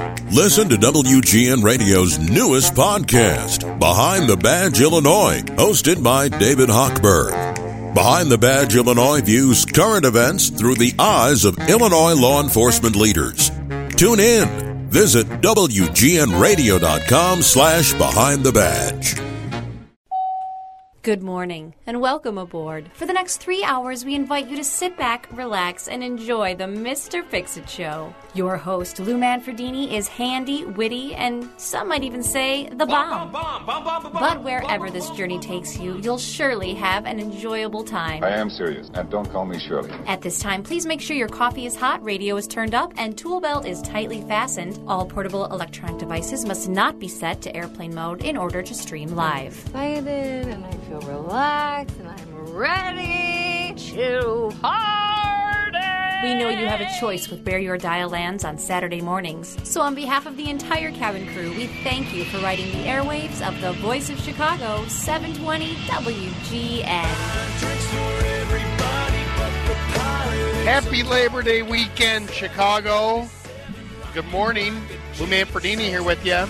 Listen to WGN Radio's newest podcast, Behind the Badge Illinois, hosted by David Hochberg. Behind the Badge Illinois views current events through the eyes of Illinois law enforcement leaders. Tune in. Visit WGNRadio.com/Behind the Badge. Good morning and welcome aboard. For the next 3 hours, we invite you to sit back, relax, and enjoy the Mr. Fix-It Show. Your host, Lou Manfredini, is handy, witty, and some might even say the bomb. But wherever this journey takes you, you'll surely have an enjoyable time. I am serious, and don't call me Shirley. At this time, please make sure your coffee is hot, radio is turned up, and tool belt is tightly fastened. All portable electronic devices must not be set to airplane mode in order to stream live. Excited, and I feel relaxed, and I'm ready to party. We know you have a choice with where your dial lands on Saturday mornings. So on behalf of the entire cabin crew, we thank you for riding the airwaves of the Voice of Chicago, 720 WGN. Happy Labor Day weekend, Chicago. Good morning. Lou Manfredini here with you.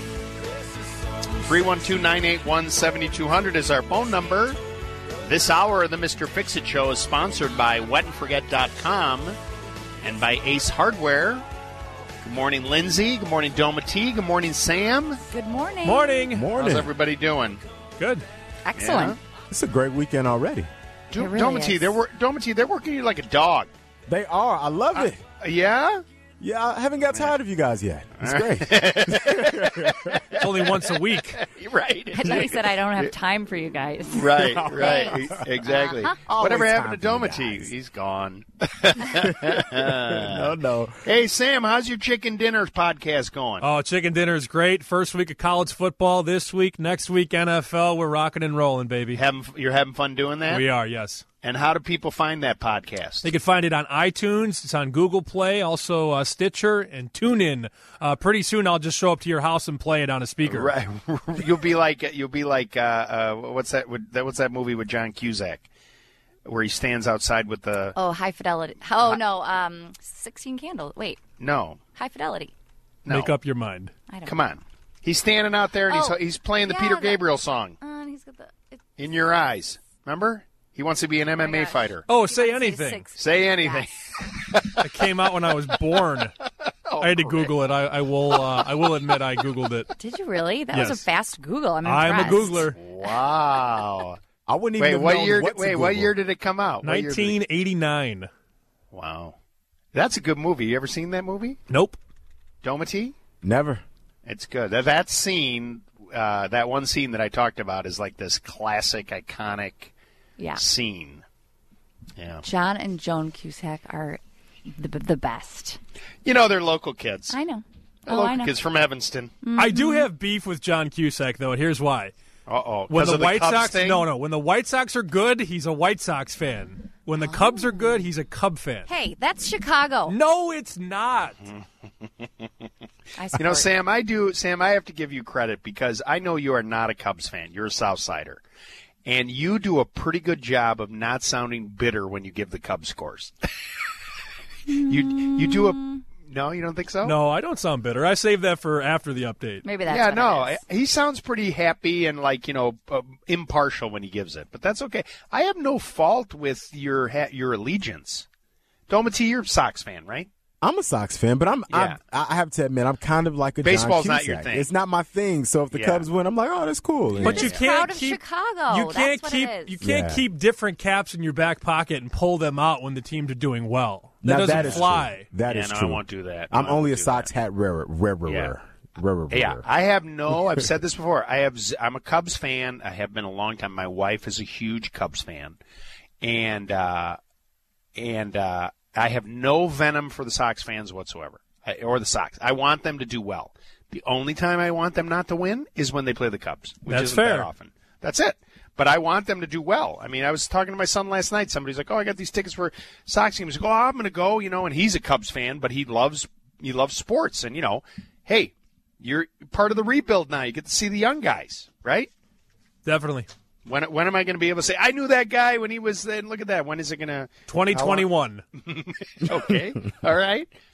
312-981-7200 is our phone number. This hour of the Mr. Fix-It Show is sponsored by WetAndForget.com and by Ace Hardware. Good morning, Lindsay. Good morning, Doma T. Good morning, Sam. Good morning. Morning. How's everybody doing? Good. Excellent. It's a great weekend already. It really Doma T, is. they're working you like a dog. They are. I love it. Yeah? Yeah, I haven't got tired of you guys yet. It's great. It's only once a week. Right. I thought he said I don't have time for you guys. Right. Exactly. Whatever happened to time for Doma you T? guys. He's gone. No. Hey, Sam, how's your Chicken Dinners podcast going? Oh, chicken dinner is great. First week of college football this week. Next week, NFL. We're rocking and rolling, baby. You're having fun doing that? We are, yes. And how do people find that podcast? They can find it on iTunes. It's on Google Play, also Stitcher, and TuneIn. Pretty soon, I'll just show up to your house and play it on a speaker. Right. You'll be like what's that movie with John Cusack where he stands outside with the Oh, High Fidelity. Oh, no. 16 Candles. Wait. No. High Fidelity. No. Make up your mind. I don't Come on. He's standing out there and he's playing the yeah, Peter that- Gabriel song, He's got the... In Your Eyes. Remember? He wants to be an MMA fighter. Oh, say anything. Say anything. It came out when I was born. I had to Google it. I will admit I Googled it. Did you really? That Yes. was a fast Google. I'm I'm a impressed. Googler. Wow. I wouldn't even Wait, have what known year? what to What Google. year did it come out? What year did it- 1989. Wow, that's a good movie. You ever seen that movie, Nope. Doma T? Never. It's good. That scene, that one scene that I talked about, is like this classic, iconic Yeah. scene. Yeah, John and Joan Cusack are the best. you know they're local kids. I know. They're I local know. kids from Evanston. I do have beef with John Cusack, though, and here's why. Uh-oh. When 'Cause the of White Cubs Sox, thing? no, when the White Sox are good, he's a White Sox fan. When the Cubs are good, he's a Cub fan. Hey, that's Chicago. No, it's not. I You know, support Sam, I have to give you credit because I know you are not a Cubs fan. You're a Southsider. And you do a pretty good job of not sounding bitter when you give the Cubs scores. you do a no, you don't think so? No, I don't sound bitter. I saved that for after the update. Maybe that's Yeah, what no, it is. he sounds pretty happy and impartial when he gives it, but that's okay. I have no fault with your allegiance. Doma T, you're a Sox fan, right? I'm a Sox fan, but Yeah. I have to admit I'm kind of like a Baseball's John not Cusack. your thing. It's not my thing. So if the Yeah. Cubs win, I'm like, oh, that's cool. But You're you just can't proud of keep Chicago. You can't That's what keep it is. you can't Yeah. keep different caps in your back pocket and pull them out when the teams are doing well. That Now, doesn't that is fly. True. That Yeah, is no, I true. won't do that. I'm No, I only a won't do Sox that. hat rarer. Yeah, I've said this before. I'm a Cubs fan. I have been a long time. My wife is a huge Cubs fan, and I have no venom for the Sox fans whatsoever, or the Sox. I want them to do well. The only time I want them not to win is when they play the Cubs, which That's isn't fair. that often. That's it. But I want them to do well. I mean, I was talking to my son last night. Somebody's like, "Oh, I got these tickets for Sox games." I go, "Oh, I'm going to go," and he's a Cubs fan, but he loves sports, and hey, you're part of the rebuild now. You get to see the young guys, right? Definitely. When am I going to be able to say, I knew that guy when he was there? Look at that. When is it going to? 2021. Okay. All right.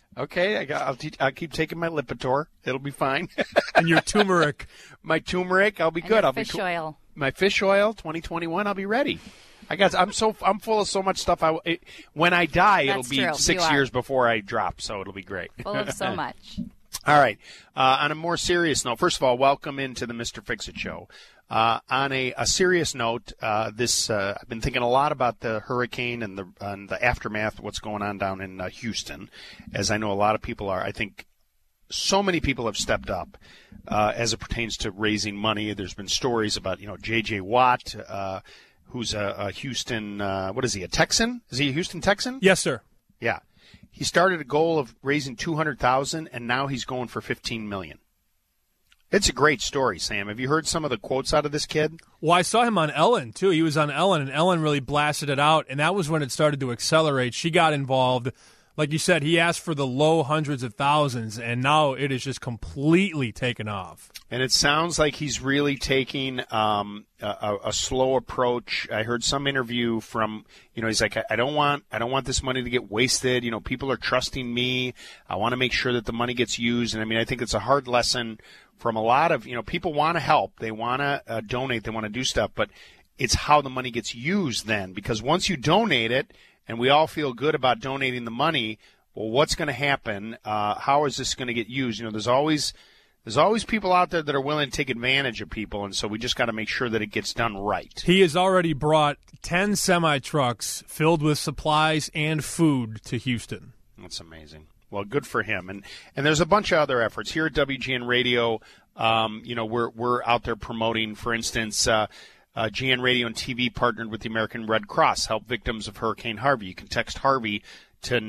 Okay, I'll keep taking my Lipitor. It'll be fine. And your turmeric. My turmeric, I'll be good. I'll fish be oil. My fish oil, 2021, I'll be ready. I'm full of so much stuff. When I die, That's it'll be true. 6 years before I drop, so it'll be great. Full of so much. All right. On a more serious note, first of all, welcome into the Mr. Fix-It Show. On a serious note, I've been thinking a lot about the hurricane and the aftermath of what's going on down in Houston, as I know a lot of people are. I think so many people have stepped up as it pertains to raising money. There's been stories about, J.J. Watt, who's a Houston, what is he, a Texan? Is he a Houston Texan? Yes, sir. Yeah. He started a goal of raising $200,000, and now he's going for $15 million. It's a great story, Sam. Have you heard some of the quotes out of this kid? Well, I saw him on Ellen, too. He was on Ellen, and Ellen really blasted it out, and that was when it started to accelerate. She got involved. Like you said, he asked for the low hundreds of thousands, and now it is just completely taken off. And it sounds like he's really taking a slow approach. I heard some interview from, he's like, I don't want this money to get wasted. People are trusting me. I want to make sure that the money gets used. And I think it's a hard lesson from a lot of, people want to help. They want to donate. They want to do stuff. But it's how the money gets used then. Because once you donate it, and we all feel good about donating the money, well, what's going to happen? How is this going to get used? There's always people out there that are willing to take advantage of people, and so we just got to make sure that it gets done right. He has already brought 10 semi-trucks filled with supplies and food to Houston. That's amazing. Well, good for him. And there's a bunch of other efforts here at WGN Radio. We're out there promoting, for instance, GN Radio and TV partnered with the American Red Cross, help victims of Hurricane Harvey. You can text Harvey to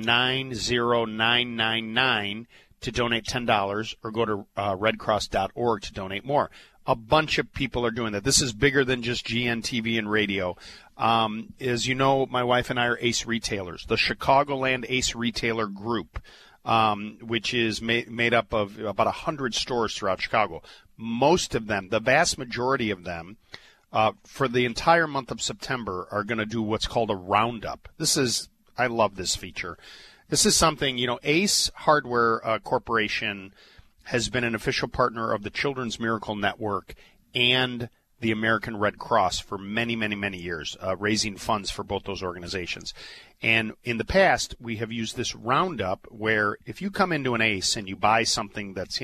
90999 to donate $10 or go to redcross.org to donate more. A bunch of people are doing that. This is bigger than just GN TV and radio. As you know, my wife and I are Ace Retailers, the Chicagoland Ace Retailer Group, which is made up of about 100 stores throughout Chicago. Most of them, the vast majority of them, for the entire month of September, are going to do what's called a roundup. I love this feature. This is something, Ace Hardware Corporation has been an official partner of the Children's Miracle Network and the American Red Cross for many, many, many years, raising funds for both those organizations. And in the past, we have used this roundup where if you come into an Ace and you buy something that's,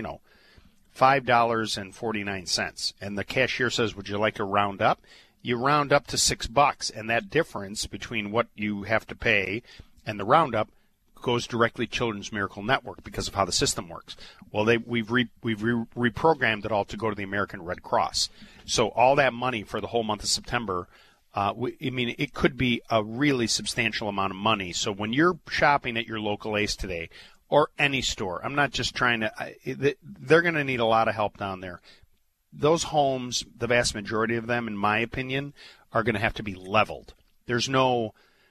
$5.49, and the cashier says, would you like to round up? You round up to $6, and that difference between what you have to pay and the roundup goes directly to Children's Miracle Network because of how the system works. Well, we've reprogrammed it all to go to the American Red Cross. So all that money for the whole month of September, it could be a really substantial amount of money. So when you're shopping at your local Ace today, or any store, I'm not just trying to, they're going to need a lot of help down there. Those homes, the vast majority of them, in my opinion, are going to have to be leveled. There's no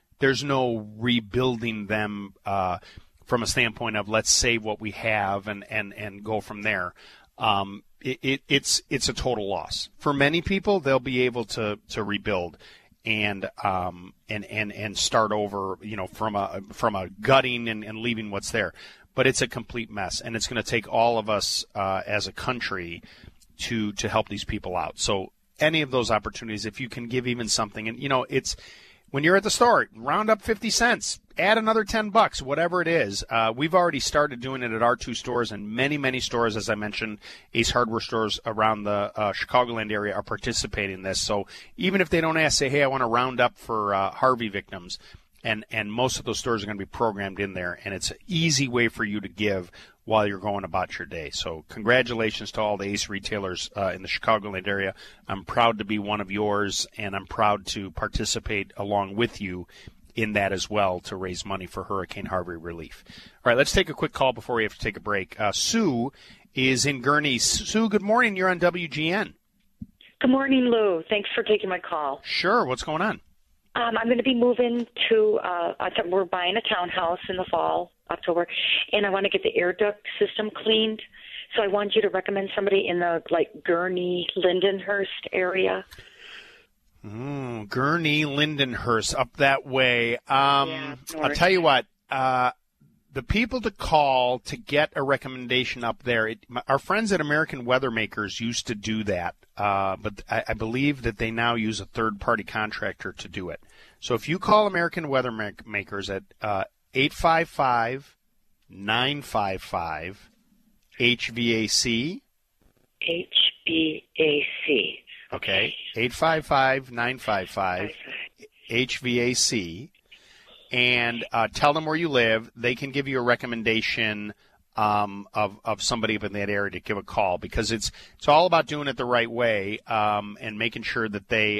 rebuilding them from a standpoint of let's save what we have and go from there. It's a total loss. For many people, they'll be able to rebuild and start over, from a gutting and leaving what's there. But it's a complete mess, and it's going to take all of us as a country to help these people out. So any of those opportunities, if you can give even something, and it's when you're at the store, round up 50 cents, add another $10, whatever it is. We've already started doing it at our 2 stores, and many, many stores, as I mentioned, Ace Hardware stores around the Chicagoland area are participating in this. So even if they don't ask, say, hey, I want to round up for Harvey victims, and most of those stores are going to be programmed in there, and it's an easy way for you to give while you're going about your day. So congratulations to all the Ace retailers in the Chicagoland area. I'm proud to be one of yours, and I'm proud to participate along with you in that as well to raise money for Hurricane Harvey relief. All right, let's take a quick call before we have to take a break. Sue is in Gurnee. Sue, good morning. You're on WGN. Good morning, Lou. Thanks for taking my call. Sure. What's going on? I'm going to be moving to, we're buying a townhouse in the fall, October, and I want to get the air duct system cleaned. So I want you to recommend somebody in the, Gurnee, Lindenhurst area. Gurnee, Lindenhurst, up that way. I'll tell you what, the people to call to get a recommendation up there, our friends at American Weather Makers used to do that, but I believe that they now use a third-party contractor to do it. So if you call American Weather Makers at 855-955-HVAC. HVAC. Okay, 855-955-HVAC. And tell them where you live. They can give you a recommendation of somebody up in that area to give a call, because it's all about doing it the right way and making sure that they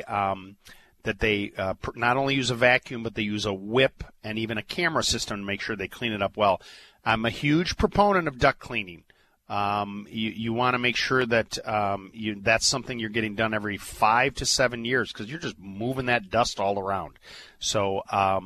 not only use a vacuum, but they use a whip and even a camera system to make sure they clean it up well. I'm a huge proponent of duct cleaning. You want to make sure that that's something you're getting done every 5 to 7 years, because you're just moving that dust all around. So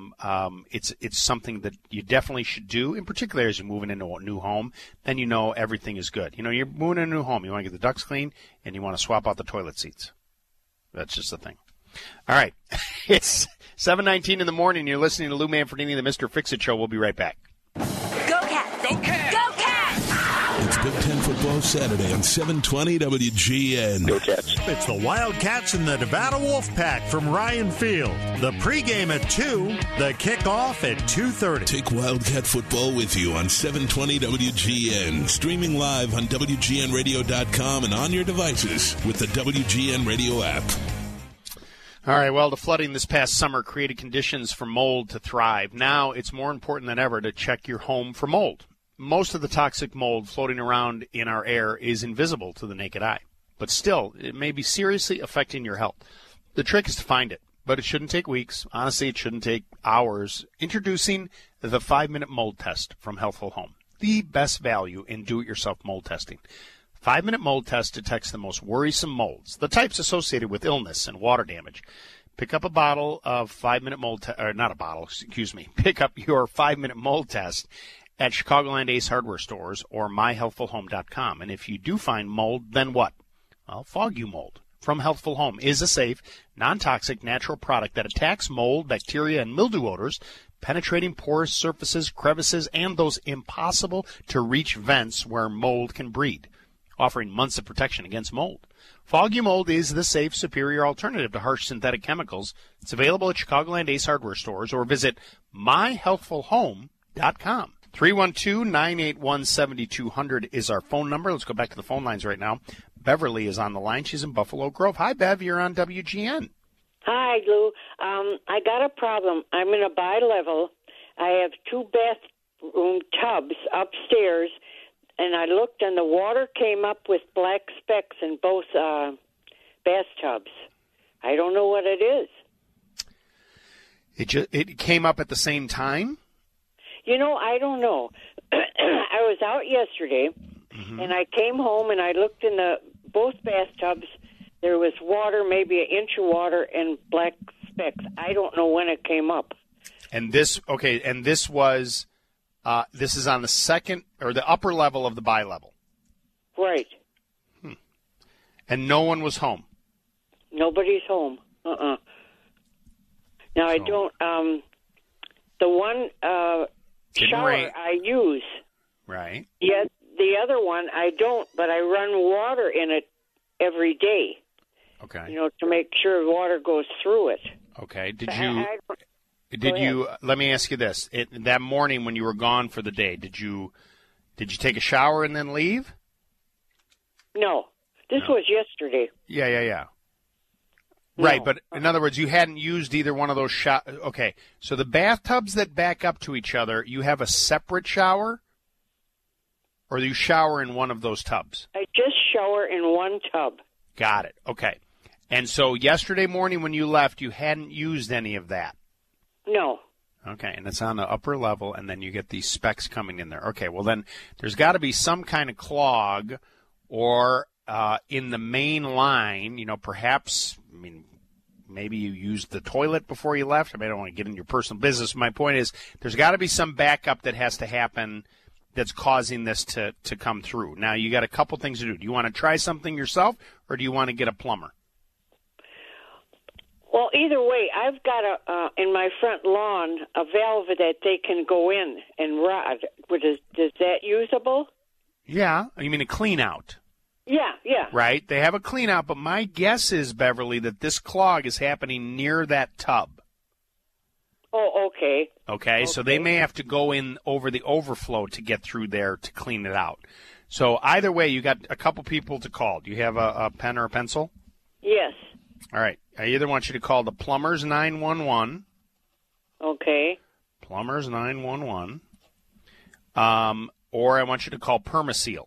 it's something that you definitely should do, in particular as you're moving into a new home. Then you know everything is good. You know, you're moving into a new home. You want to get the ducts clean, and you want to swap out the toilet seats. That's just the thing. All right. It's 7:19 in the morning. You're listening to Lou Manfredini, the Mr. Fix-It Show. We'll be right back. Go Cats! Go Cats! Go Cats! It's Big Ten Football Saturday on 720 WGN. Go Cats. It's the Wildcats and the Nevada Wolfpack from Ryan Field. The pregame at 2, the kickoff at 2:30. Take Wildcat football with you on 720 WGN. Streaming live on WGNradio.com and on your devices with the WGN Radio app. All right, well, the flooding this past summer created conditions for mold to thrive. Now it's more important than ever to check your home for mold. Most of the toxic mold floating around in our air is invisible to the naked eye, but still, it may be seriously affecting your health. The trick is to find it, but it shouldn't take weeks. Honestly, it shouldn't take hours. Introducing the 5-minute mold test from Healthful Home, the best value in do-it-yourself mold testing. 5-minute mold test detects the most worrisome molds, the types associated with illness and water damage. Pick up a bottle of 5-minute mold test, or not a bottle, excuse me. Pick up your 5-minute mold test at Chicagoland Ace Hardware Stores or myhealthfulhome.com. And if you do find mold, then what? Well, Fog You Mold from Healthful Home is a safe, non-toxic, natural product that attacks mold, bacteria, and mildew odors, penetrating porous surfaces, crevices, and those impossible-to-reach vents where mold can breed, offering months of protection against mold. Fog You Mold is the safe, superior alternative to harsh synthetic chemicals. It's available at Chicagoland Ace Hardware Stores or visit myhealthfulhome.com. 312-981-7200 is our phone number. Let's go back to the phone lines right now. Beverly is on the line. She's in Buffalo Grove. Hi, Bev. You're on WGN. Hi, Lou. I got a problem. I'm in a bi-level. I have 2 bathroom tubs upstairs, and I looked, and the water came up with black specks in both bathtubs. I don't know what it is. It came up at the same time? You know, I don't know. I was out yesterday, and I came home, and I looked in both bathtubs. There was water, maybe an inch of water, and black specks. I don't know when it came up. And this was, this is on the second, or the upper level of the bi-level. Right. And no one was home? Nobody's home. Now, I don't, the one shower I use. Right. Yeah, the other one I don't, but I run water in it every day. Okay. You know, to make sure water goes through it. Okay. Let me ask you this. That morning when you were gone for the day, did you take a shower and then leave? No. This was yesterday. Yeah. No. Right, but in other words, you hadn't used either one of those Okay, so the bathtubs that back up to each other, you have a separate shower? Or you shower in one of those tubs? I just shower in one tub. Got it. Okay. And so yesterday morning when you left, you hadn't used any of that? No. Okay, and it's on the upper level, and then you get these specks coming in there. Okay, well then there's got to be some kind of clog or in the main line, perhaps, maybe you used the toilet before you left. I don't want to get into your personal business. My point is there's got to be some backup that has to happen that's causing this to come through. Now, you got a couple things to do. Do you want to try something yourself, or do you want to get a plumber? Well, either way, I've got in my front lawn a valve that they can go in and rod. Is that usable? Yeah. You mean a clean out? Yeah. Right? They have a clean out, but my guess is, Beverly, that this clog is happening near that tub. Oh, okay. Okay, so they may have to go in over the overflow to get through there to clean it out. So either way, you got a couple people to call. Do you have a pen or a pencil? Yes. All right. I either want you to call the Plumbers 911. Okay. Plumbers 911. Or I want you to call Permaseal.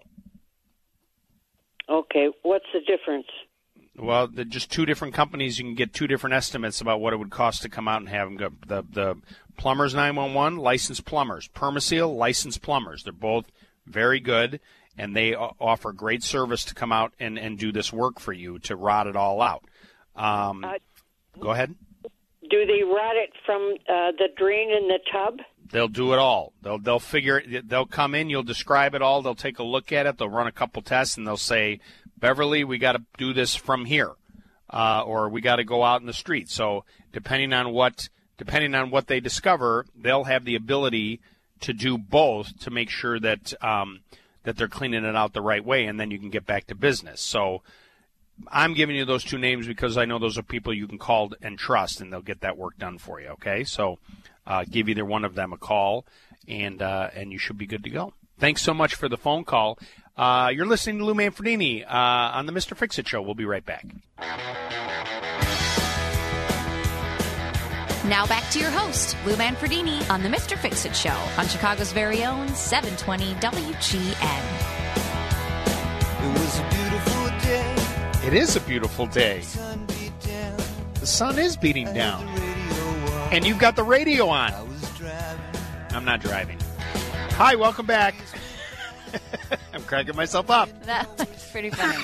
Okay. What's the difference? Well, they're just two different companies. You can get two different estimates about what it would cost to come out and have them go. The Plumbers 911, licensed plumbers. Permaseal, licensed plumbers. They're both very good, and they offer great service to come out and do this work for you to rot it all out. Go ahead. Do they rot it from the drain in the tub? They'll do it all. They'll figure it. They'll come in. You'll describe it all. They'll take a look at it. They'll run a couple tests, and they'll say, Beverly, we got to do this from here, or we got to go out in the street. So depending on what they discover, they'll have the ability to do both to make sure that that they're cleaning it out the right way, and then you can get back to business. So I'm giving you those two names because I know those are people you can call and trust, and they'll get that work done for you. Okay, so give either one of them a call, and you should be good to go. Thanks so much for the phone call. You're listening to Lou Manfredini on the Mr. Fix-It Show. We'll be right back. Now back to your host, Lou Manfredini, on the Mr. Fix-It Show on Chicago's very own 720 WGN. It was a beautiful day. It is a beautiful day. The sun is beating down. And you've got the radio on. I'm not driving. Hi, welcome back. I'm cracking myself up. That was pretty funny.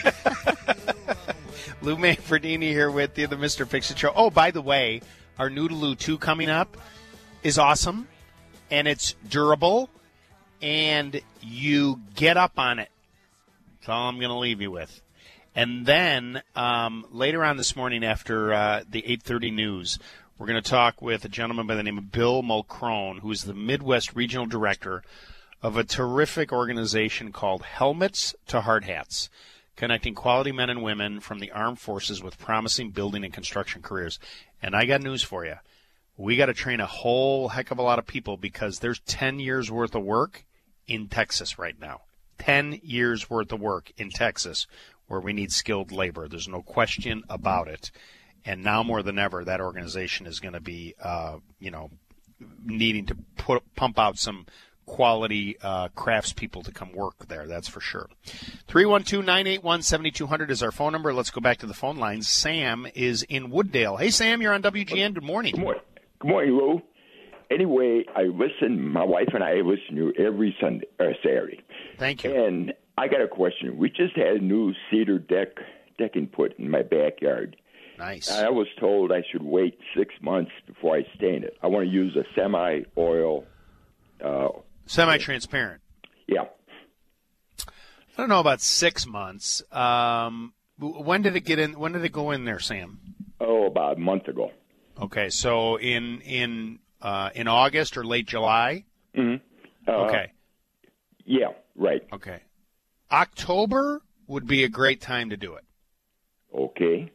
Lou Manfredini here with you, the Mr. Fix-It Show. Oh, by the way, our Noodaloo 2 coming up is awesome, and it's durable, and you get up on it. That's all I'm going to leave you with. And then later on this morning after the 8:30 news, we're going to talk with a gentleman by the name of Bill Mulcrone, who is the Midwest Regional Director of a terrific organization called Helmets to Hard Hats, connecting quality men and women from the armed forces with promising building and construction careers. And I got news for you. We got to train a whole heck of a lot of people because there's 10 years worth of work in Texas right now. 10 years worth of work in Texas where we need skilled labor. There's no question about it. And now more than ever, that organization is going to be, needing to pump out some quality craftspeople to come work there. That's for sure. 312-981-7200 is our phone number. Let's go back to the phone lines. Sam is in Wooddale. Hey, Sam, you're on WGN. Good morning. Good morning, Lou. Anyway, my wife and I listen to you every Saturday. Thank you. And I got a question. We just had a new cedar decking put in my backyard. Nice. I was told I should wait 6 months before I stain it. I want to use a semi-oil. Semi-transparent. Yeah. I don't know about 6 months. When did it get in? When did it go in there, Sam? Oh, about a month ago. Okay, so in August or late July. Mm-hmm. Okay. Yeah. Right. Okay. October would be a great time to do it. Okay.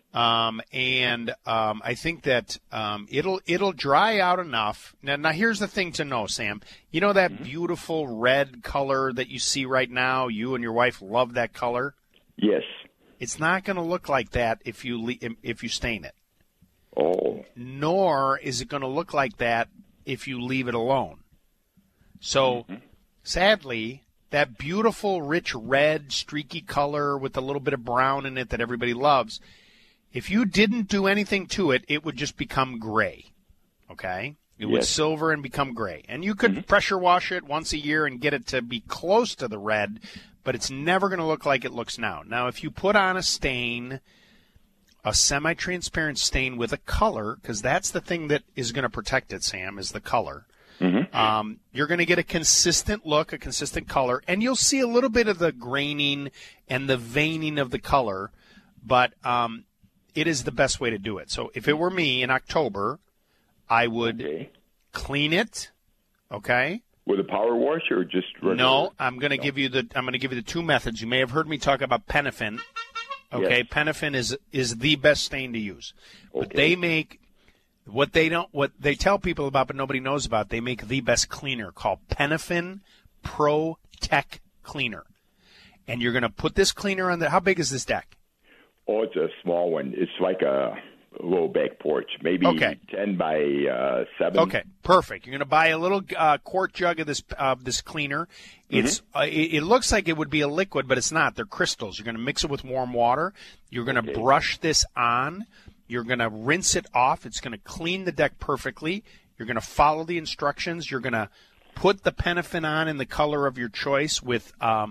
I think that it'll dry out enough. Now here's the thing to know, Sam. You know that beautiful red color that you see right now? You and your wife love that color? Yes. It's not going to look like that if you stain it. Oh. Nor is it going to look like that if you leave it alone. So, sadly, that beautiful, rich red, streaky color with a little bit of brown in it that everybody loves, if you didn't do anything to it, it would just become gray, okay? It would silver and become gray. And you could pressure wash it once a year and get it to be close to the red, but it's never going to look like it looks now. Now, if you put on a stain, a semi-transparent stain with a color, because that's the thing that is going to protect it, Sam, is the color. You're going to get a consistent look, a consistent color, and you'll see a little bit of the graining and the veining of the color, but it is the best way to do it. So if it were me in October, I would clean it. Okay. With a power wash or just regular? No, I'm going to give you the two methods. You may have heard me talk about Penafin. Okay, Yes. Penafin is the best stain to use. But Okay. they make what they tell people about, but nobody knows about. They make the best cleaner called Penafin Pro Tech Cleaner, and you're going to put this cleaner on there. How big is this deck? Oh, it's a small one. It's like a little back porch, maybe 10 by 7. Okay, perfect. You're going to buy a little quart jug of this cleaner. It's it looks like it would be a liquid, but it's not. They're crystals. You're going to mix it with warm water. You're going to brush this on. You're going to rinse it off. It's going to clean the deck perfectly. You're going to follow the instructions. You're going to put the Penafin on in the color of your choice with a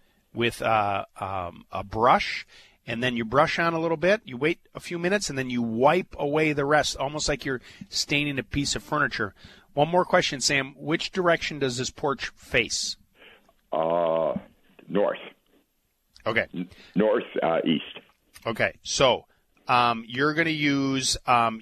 brush. And then you brush on a little bit, you wait a few minutes, and then you wipe away the rest, almost like you're staining a piece of furniture. One more question, Sam. Which direction does this porch face? North. Okay. North, east. Okay. So you're going to use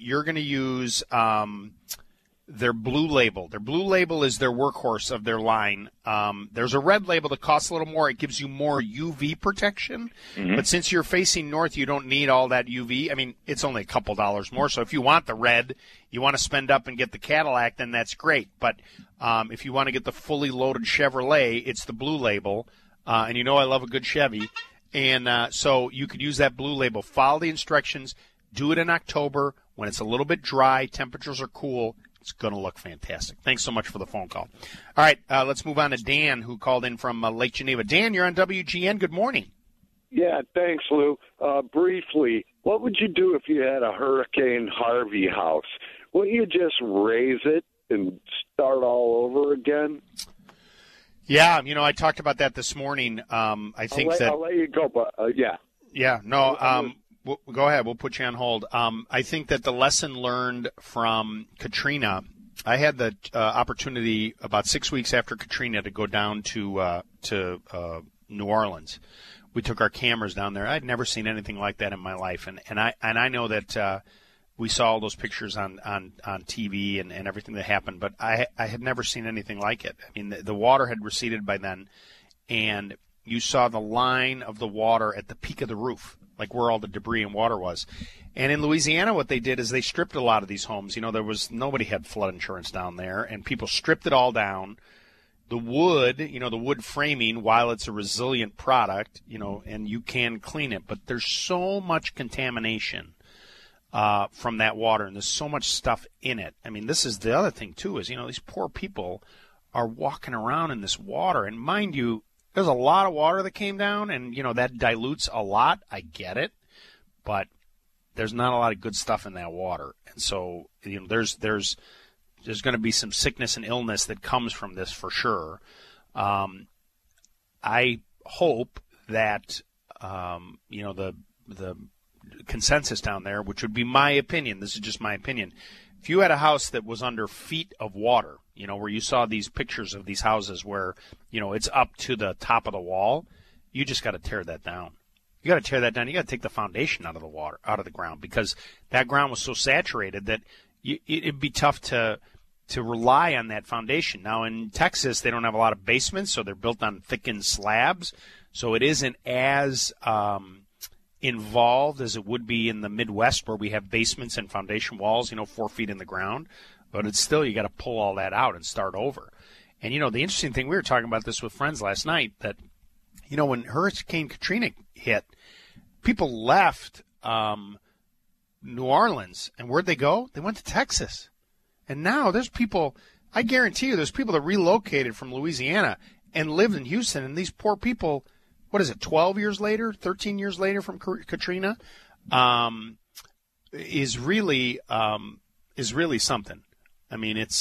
their blue label. Their blue label is their workhorse of their line. There's a red label that costs a little more. It gives you more UV protection. But since you're facing north, you don't need all that UV. I mean, it's only a couple dollars more. So if you want the red, you want to spend up and get the Cadillac, then that's great. But if you want to get the fully loaded Chevrolet, it's the blue label. And you know I love a good Chevy. And so you could use that blue label. Follow the instructions. Do it in October when it's a little bit dry, temperatures are cool. It's going to look fantastic. Thanks so much for the phone call. All right, let's move on to Dan, who called in from Lake Geneva. Dan, you're on WGN. Good morning. Yeah, thanks, Lou. Briefly, what would you do if you had a Hurricane Harvey house? Wouldn't you just raise it and start all over again? Yeah, I talked about that this morning. I think I'll let you go, but yeah. Yeah, no, go ahead. We'll put you on hold. I think that the lesson learned from Katrina, I had the opportunity about 6 weeks after Katrina to go down to New Orleans. We took our cameras down there. I'd never seen anything like that in my life, and I know that we saw all those pictures on TV and everything that happened, but I had never seen anything like it. I mean, the water had receded by then, and you saw the line of the water at the peak of the roof, like where all the debris and water was. And in Louisiana, what they did is they stripped a lot of these homes. Nobody had flood insurance down there, and people stripped it all down. The wood, the wood framing, while it's a resilient product, and you can clean it, but there's so much contamination from that water, and there's so much stuff in it. I mean, this is the other thing, too, is, these poor people are walking around in this water, and mind you, there's a lot of water that came down, and, that dilutes a lot. I get it, but there's not a lot of good stuff in that water. And so, there's going to be some sickness and illness that comes from this for sure. I hope that, the consensus down there, which would be my opinion, this is just my opinion, if you had a house that was under feet of water, where you saw these pictures of these houses where, it's up to the top of the wall, you just got to tear that down. You got to tear that down. You got to take the foundation out of the water, out of the ground, because that ground was so saturated that it'd be tough to rely on that foundation. Now, in Texas, they don't have a lot of basements, so they're built on thickened slabs, so it isn't as involved as it would be in the Midwest, where we have basements and foundation walls, 4 feet in the ground. But it's still, you got to pull all that out and start over. And, the interesting thing, we were talking about this with friends last night, that, when Hurricane Katrina hit, people left New Orleans, and where'd they go? They went to Texas. And now there's people, I guarantee you, there's people that relocated from Louisiana and lived in Houston, and these poor people, 12 years later, 13 years later from Katrina, is really something. I mean, it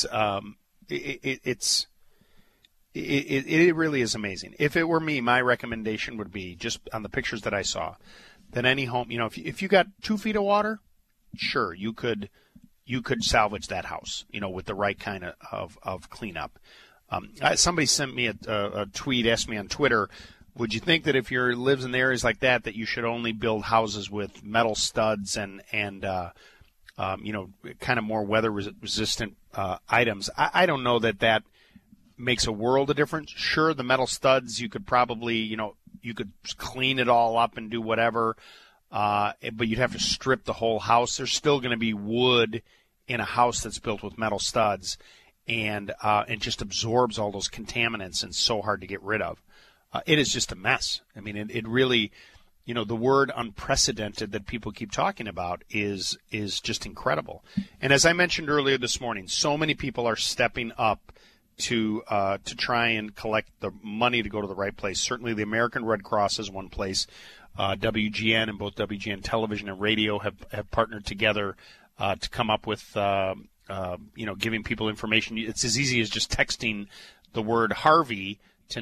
really is amazing. If it were me, my recommendation would be, just on the pictures that I saw, that any home, if you got 2 feet of water, sure, you could salvage that house, with the right kind of cleanup. Somebody sent me a tweet, asked me on Twitter, would you think that if you lives in areas like that you should only build houses with metal studs and kind of more weather-resistant items? I don't know that makes a world of difference. Sure, the metal studs, you could probably, you could clean it all up and do whatever, but you'd have to strip the whole house. There's still going to be wood in a house that's built with metal studs, and it just absorbs all those contaminants and so hard to get rid of. It is just a mess. I mean, it really, the word unprecedented that people keep talking about is just incredible. And as I mentioned earlier this morning, so many people are stepping up to try and collect the money to go to the right place. Certainly the American Red Cross is one place. WGN and both WGN Television and Radio have partnered together to come up with, giving people information. It's as easy as just texting the word Harvey to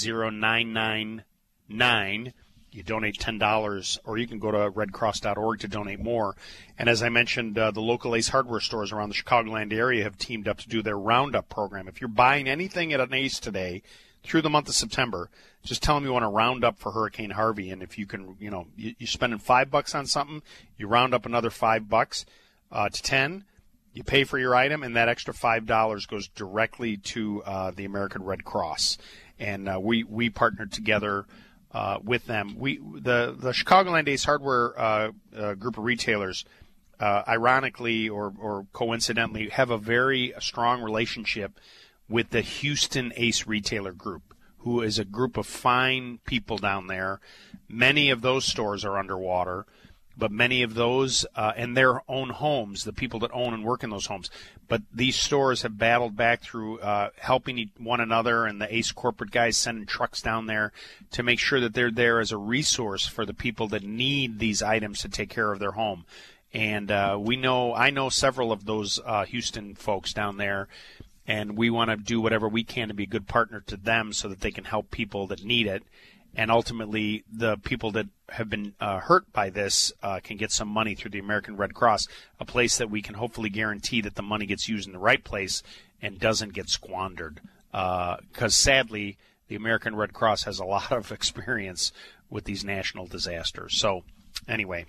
90999. You donate $10, or you can go to redcross.org to donate more. And as I mentioned, the local Ace hardware stores around the Chicagoland area have teamed up to do their Roundup program. If you're buying anything at an Ace today through the month of September, just tell them you want to round up for Hurricane Harvey. And if you can, you're spending $5 on something, you round up another $5 to 10. You pay for your item, and that extra $5 goes directly to the American Red Cross. And we partnered together with them. The Chicagoland Ace Hardware group of retailers, ironically or coincidentally, have a very strong relationship with the Houston Ace Retailer Group, who is a group of fine people down there. Many of those stores are underwater, but many of those and their own homes, the people that own and work in those homes. But these stores have battled back through helping one another, and the Ace corporate guys sending trucks down there to make sure that they're there as a resource for the people that need these items to take care of their home. And I know several of those Houston folks down there, and we want to do whatever we can to be a good partner to them so that they can help people that need it. And ultimately, the people that have been hurt by this can get some money through the American Red Cross, a place that we can hopefully guarantee that the money gets used in the right place and doesn't get squandered. Because sadly, the American Red Cross has a lot of experience with these national disasters. So anyway,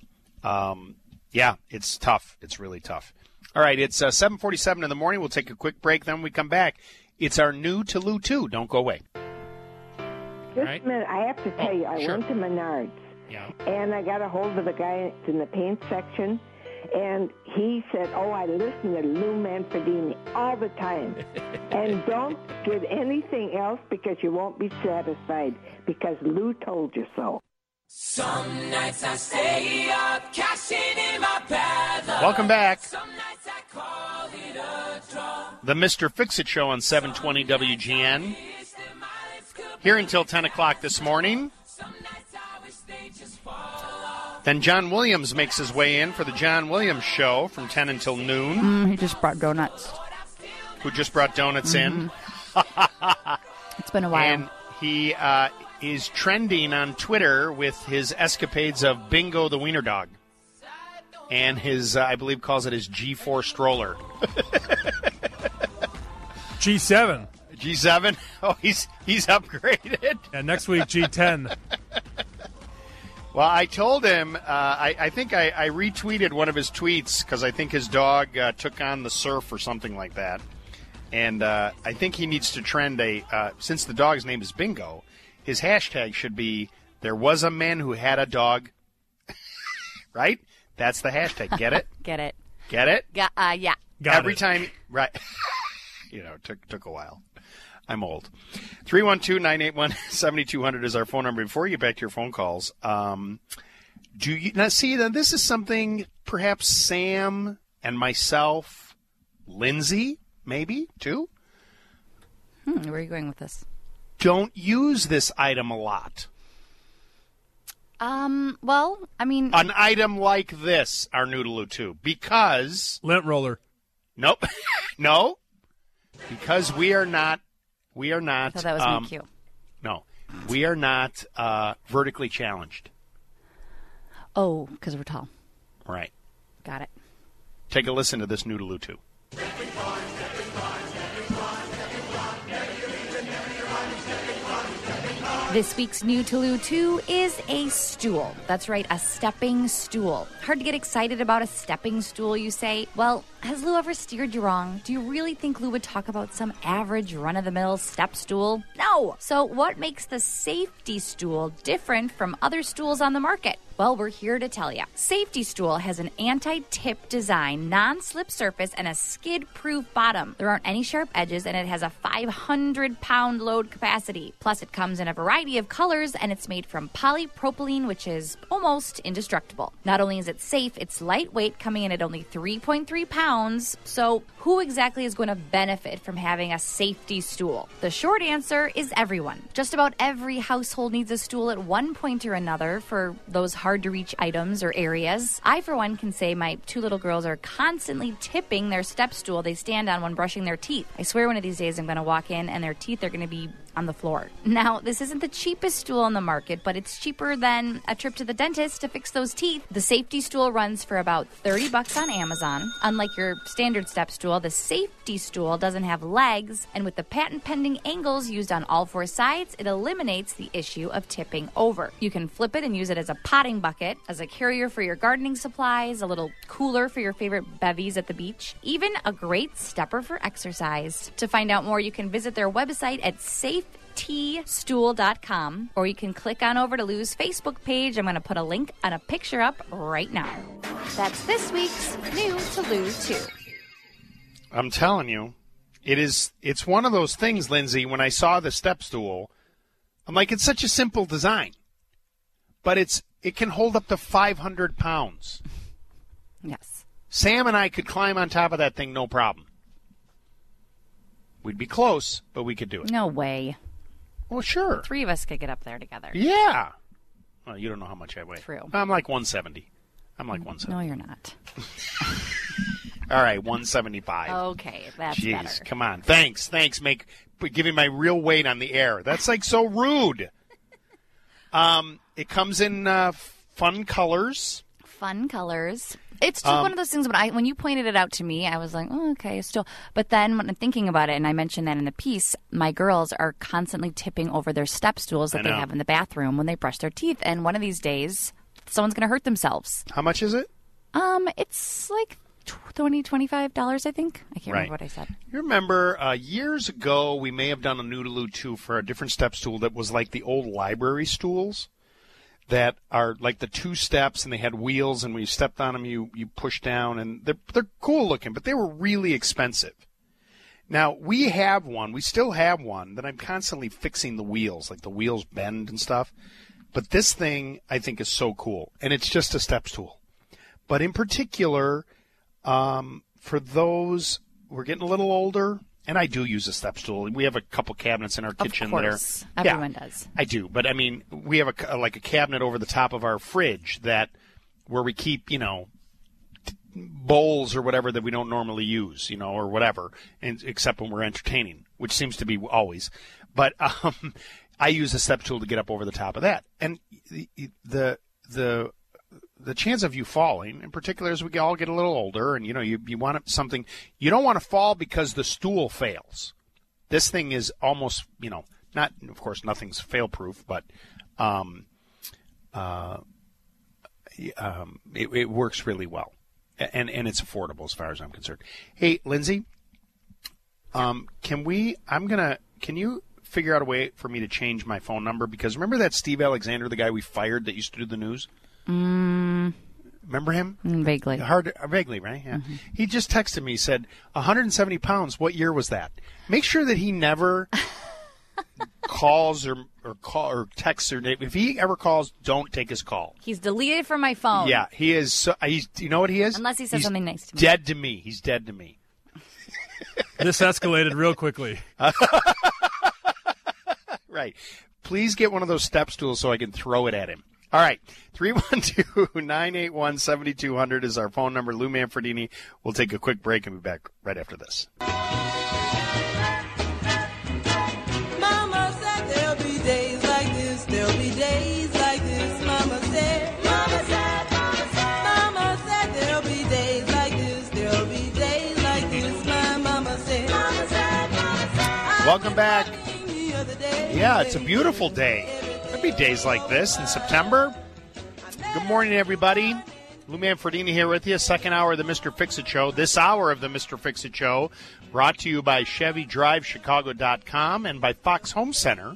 it's tough. It's really tough. All right, it's 7:47 in the morning. We'll take a quick break. Then when we come back, it's our new to Lou 2. Don't go away. Just a minute, I have to tell you, I went to Menards, and I got a hold of the guy in the paint section, and he said, I listen to Lou Manfredini all the time, and don't get anything else because you won't be satisfied, because Lou told you so. Some nights I stay up, cashing in my paddle. Welcome back. Some nights I call it a draw. The Mr. Fix-It Show on 720 WGN. Here until 10 o'clock this morning. Then John Williams makes his way in for the John Williams Show from 10 until noon. He just brought donuts. Who just brought donuts in. It's been a while. And he is trending on Twitter with his escapades of Bingo the Wiener Dog. And his, I believe, calls it his G4 stroller. G7. G7? Oh, he's upgraded. And next week, G10. Well, I told him, I think I retweeted one of his tweets because I think his dog took on the surf or something like that. And I think he needs to trend since the dog's name is Bingo, his hashtag should be, there was a man who had a dog. Right? That's the hashtag. Get it? Get it. Get it? Yeah. Every time, right. It took a while. I'm old. 312-981-7200 is our phone number. Before you get back to your phone calls, do you now see that this is something perhaps Sam and myself, Lindsay, maybe too? Where are you going with this? Don't use this item a lot. Well, I mean, an item like this, our Noodaloo 2, because lint roller. Nope, no, because we are not. I thought that was me cute. No, we are not vertically challenged. Oh, because we're tall. Right. Got it. Take a listen to this Noodaloo 2. This week's New to Lou 2 is a stool. That's right, a stepping stool. Hard to get excited about a stepping stool, you say? Well, has Lou ever steered you wrong? Do you really think Lou would talk about some average run-of-the-mill step stool? No! So what makes the Safety Stool different from other stools on the market? Well, we're here to tell you. Safety Stool has an anti-tip design, non-slip surface, and a skid-proof bottom. There aren't any sharp edges, and it has a 500-pound load capacity. Plus, it comes in a variety of colors, and it's made from polypropylene, which is almost indestructible. Not only is it safe, it's lightweight, coming in at only 3.3 pounds. So, who exactly is going to benefit from having a Safety Stool? The short answer is everyone. Just about every household needs a stool at one point or another for those hard-to-reach items or areas. I, for one, can say my 2 little girls are constantly tipping their step stool they stand on when brushing their teeth. I swear one of these days I'm going to walk in and their teeth are going to be on the floor. Now, this isn't the cheapest stool on the market, but it's cheaper than a trip to the dentist to fix those teeth. The Safety Stool runs for about $30 on Amazon. Unlike your standard step stool, the Safety Stool doesn't have legs, and with the patent-pending angles used on all 4 sides, it eliminates the issue of tipping over. You can flip it and use it as a potting bucket, as a carrier for your gardening supplies, a little cooler for your favorite bevies at the beach, even a great stepper for exercise. To find out more, you can visit their website at safetystool.com, or you can click on over to Lou's Facebook page. I'm going to put a link and a picture up right now. That's this week's New to Lou 2. I'm telling you, it's one of those things, Lindsay, when I saw the step stool, I'm like, it's such a simple design, but it can hold up to 500 pounds. Yes. Sam and I could climb on top of that thing, no problem. We'd be close, but we could do it. No way. Well, sure. The 3 of us could get up there together. Yeah. Well, you don't know how much I weigh. True. I'm like 170. No, you're not. All right, 175. Okay, that's Jeez, better. Come on. Thanks. Giving my real weight on the air. That's like so rude. It comes in fun colors. Fun colors. It's just one of those things. When you pointed it out to me, I was like, oh, okay, still. But then when I'm thinking about it, and I mentioned that in the piece, my girls are constantly tipping over their step stools that they have in the bathroom when they brush their teeth. And one of these days, someone's going to hurt themselves. How much is it? It's like $20, $25, I think. I can't remember what I said. You remember years ago, we may have done a New to Lou 2 for a different step stool that was like the old library stools that are like the 2 steps, and they had wheels, and when you stepped on them, you push down, and they're cool looking, but they were really expensive. Now, we still have one that I'm constantly fixing the wheels, like the wheels bend and stuff. But this thing, I think, is so cool, and it's just a step stool. But in particular, for those, we're getting a little older, and I do use a step stool. We have a couple cabinets in our kitchen there. Of course, everyone does. I do, but I mean, we have a cabinet over the top of our fridge where we keep, bowls or whatever that we don't normally use, or whatever, except when we're entertaining, which seems to be always. But I use a step stool to get up over the top of that, and the chance of you falling, in particular as we all get a little older, and you want something, you don't want to fall because the stool fails. This thing is almost, not, of course, nothing's fail-proof, but it works really well, and it's affordable as far as I'm concerned. Hey, Lindsay, can you figure out a way for me to change my phone number? Because remember that Steve Alexander, the guy we fired that used to do the news? Remember him? Vaguely. Vaguely, right? Yeah. Mm-hmm. He just texted me, said, 170 pounds, what year was that? Make sure that he never calls or texts, or if he ever calls, don't take his call. He's deleted from my phone. Yeah, he is. You know what he is? Unless he says something nice to me. Dead to me. He's dead to me. This escalated real quickly. Right. Please get one of those step stools so I can throw it at him. All right, 312-981-7200 is our phone number. Lou Manfredini. We'll take a quick break and be back right after this. Mama said there'll be days like this. There'll be days like this. Mama said. Mama said. Mama said. Mama said there'll be days like this. There'll be days like this. My mama said. Mama said. Mama said. Welcome back. Yeah, it's a beautiful day. There'll be days like this in September. Good morning, everybody. Lou Manfredini here with you. Second hour of the Mr. Fix-It Show. This hour of the Mr. Fix-It Show brought to you by ChevyDriveChicago.com and by Fox Home Center.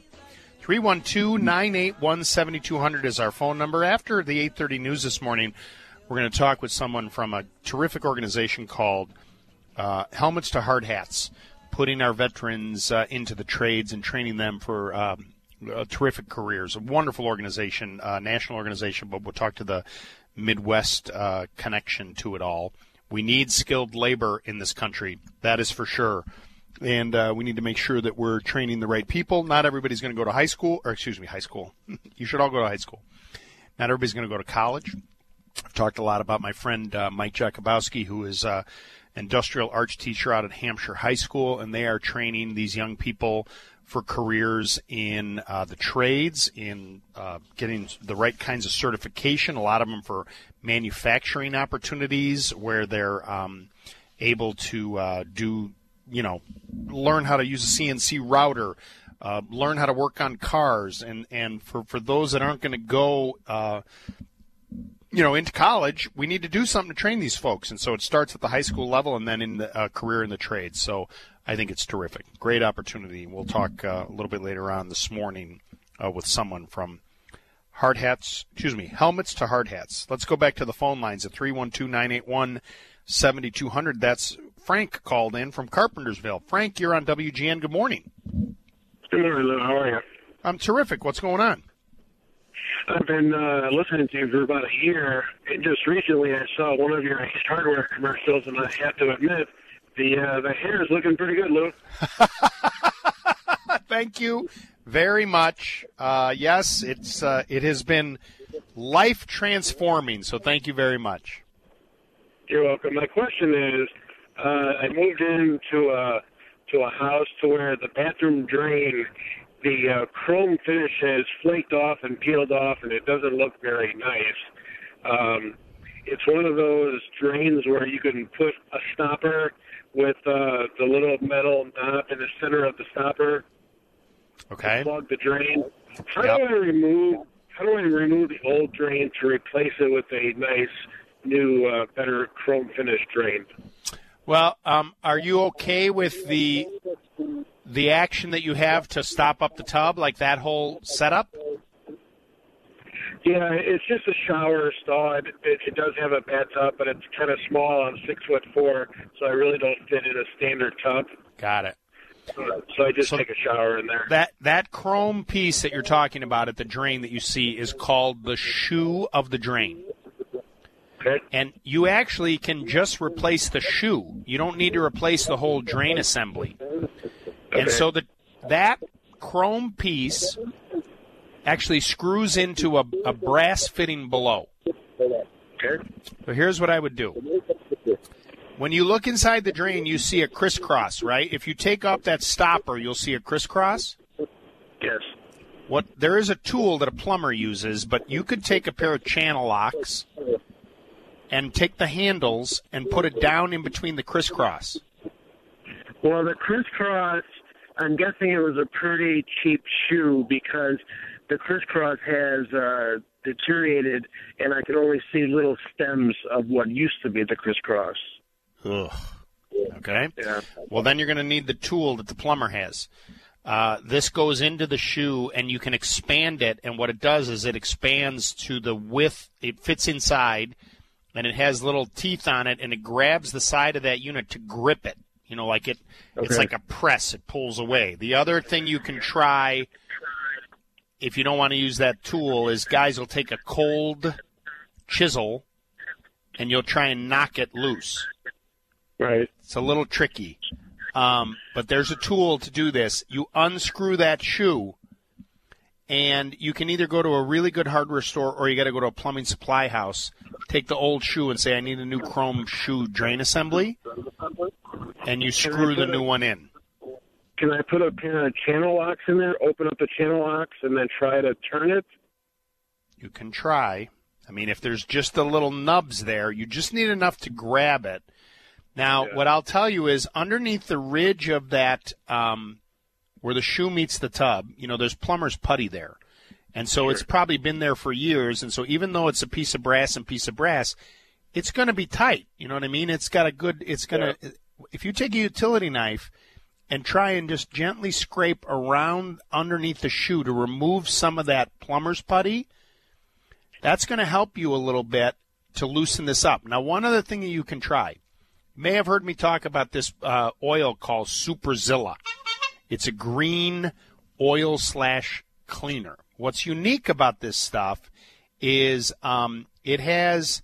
312-981-7200 is our phone number. After the 8:30 news this morning, we're going to talk with someone from a terrific organization called Helmets to Hard Hats, putting our veterans into the trades and training them for terrific careers. A wonderful organization, national organization, but we'll talk to the Midwest connection to it all. We need skilled labor in this country, that is for sure. And we need to make sure that we're training the right people. Not everybody's going to go to high school. You should all go to high school. Not everybody's going to go to college. I've talked a lot about my friend Mike Jakubowski, who is industrial arts teacher out at Hampshire High School, and they are training these young people for careers in the trades, in getting the right kinds of certification, a lot of them for manufacturing opportunities where they're able to learn how to use a CNC router, learn how to work on cars, and for those that aren't going to go into college, we need to do something to train these folks. And so it starts at the high school level and then in the career in the trades. So I think it's terrific. Great opportunity. We'll talk a little bit later on this morning with someone from Helmets to Hard Hats. Let's go back to the phone lines at 312-981-7200. That's Frank called in from Carpentersville. Frank, you're on WGN. Good morning. Good morning, Lou. How are you? I'm terrific. What's going on? I've been listening to you for about a year, and just recently I saw one of your Ace Hardware commercials, and I have to admit, the hair is looking pretty good, Lou. Thank you very much. Yes, it has been life transforming, so thank you very much. You're welcome. My question is, I moved into a house to where the bathroom drain, the chrome finish has flaked off and peeled off, and it doesn't look very nice. It's one of those drains where you can put a stopper with the little metal knob in the center of the stopper. Okay. To plug the drain. How do I remove the old drain to replace it with a nice new, better chrome finish drain? Well, are you okay with the action that you have to stop up the tub, like that whole setup? Yeah, it's just a shower stall. It does have a bathtub, but it's kind of small. I'm 6'4", so I really don't fit in a standard tub. Got it. So I just take a shower in there. That chrome piece that you're talking about at the drain that you see is called the shoe of the drain. Okay. And you actually can just replace the shoe. You don't need to replace the whole drain assembly. Okay. And so that chrome piece actually screws into a brass fitting below. Okay. So here's what I would do. When you look inside the drain, you see a crisscross, right? If you take off that stopper, you'll see a crisscross. Yes. There is a tool that a plumber uses, but you could take a pair of channel locks and take the handles and put it down in between the crisscross. Well, the crisscross, I'm guessing it was a pretty cheap shoe because the crisscross has deteriorated, and I can only see little stems of what used to be the crisscross. Ugh. Okay. Yeah. Well, then you're going to need the tool that the plumber has. This goes into the shoe, and you can expand it, and what it does is it expands to the width. It fits inside, and it has little teeth on it, and it grabs the side of that unit to grip it. You know, like it's like a press. It pulls away. The other thing you can try, if you don't want to use that tool, is guys will take a cold chisel, and you'll try and knock it loose. Right. It's a little tricky. But there's a tool to do this. You unscrew that shoe, and you can either go to a really good hardware store or you got to go to a plumbing supply house, take the old shoe and say, I need a new chrome shoe drain assembly, and you screw the new one in. Can I put a pair of channel locks in there, open up the channel locks, and then try to turn it? You can try. I mean, if there's just the little nubs there, you just need enough to grab it. Now, what I'll tell you is underneath the ridge of that where the shoe meets the tub, you know, there's plumber's putty there. And so it's probably been there for years. And so even though it's a piece of brass, it's going to be tight. You know what I mean? It's got a good, if you take a utility knife and try and just gently scrape around underneath the shoe to remove some of that plumber's putty, that's going to help you a little bit to loosen this up. Now, one other thing that you can try, you may have heard me talk about this oil called Superzilla. It's a green oil / cleaner. What's unique about this stuff is it has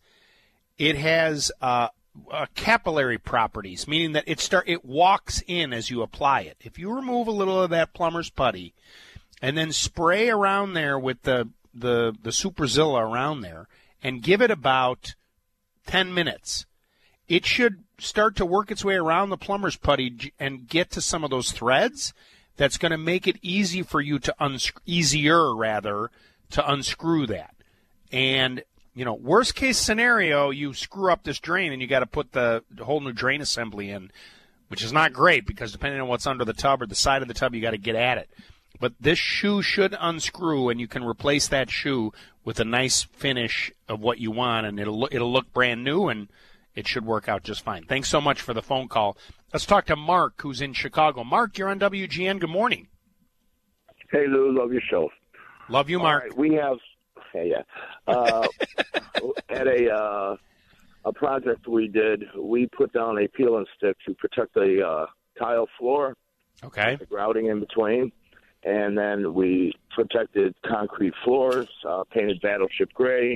capillary properties, meaning that it walks in as you apply it. If you remove a little of that plumber's putty and then spray around there with the Superzilla around there and give it about 10 minutes, it should start to work its way around the plumber's putty and get to some of those threads. That's going to make it easy for you to easier to unscrew that. And worst case scenario, you screw up this drain and you got to put the whole new drain assembly in, which is not great because depending on what's under the tub or the side of the tub, you got to get at it. But this shoe should unscrew, and you can replace that shoe with a nice finish of what you want, and it'll look brand new, and it should work out just fine. Thanks so much for the phone call. Let's talk to Mark, who's in Chicago. Mark, you're on WGN. Good morning. Hey, Lou. Love your show. Love you, Mark. Right, we have, at a project we did, we put down a peel and stick to protect the tile floor. Okay. The grouting in between. And then we protected concrete floors, painted Battleship Gray.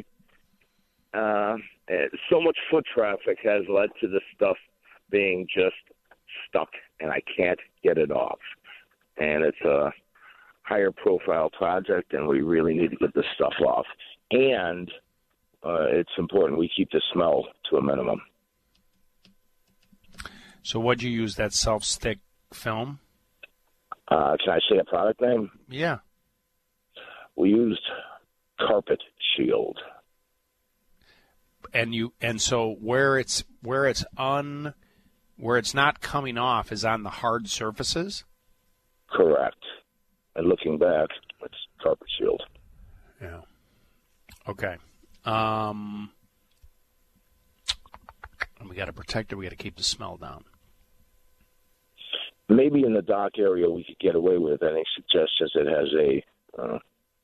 So much foot traffic has led to this stuff being just stuck, and I can't get it off. And it's a higher profile project, and we really need to get this stuff off. And it's important we keep the smell to a minimum. So what'd you use, that self-stick film? Can I say a product name? Yeah. We used Carpet Shield. And so where it's not coming off is on the hard surfaces? Correct. And looking back, it's Carpet Shield. Yeah. Okay. We got to protect it. We got to keep the smell down. Maybe in the dock area we could get away with any suggestions. It has a.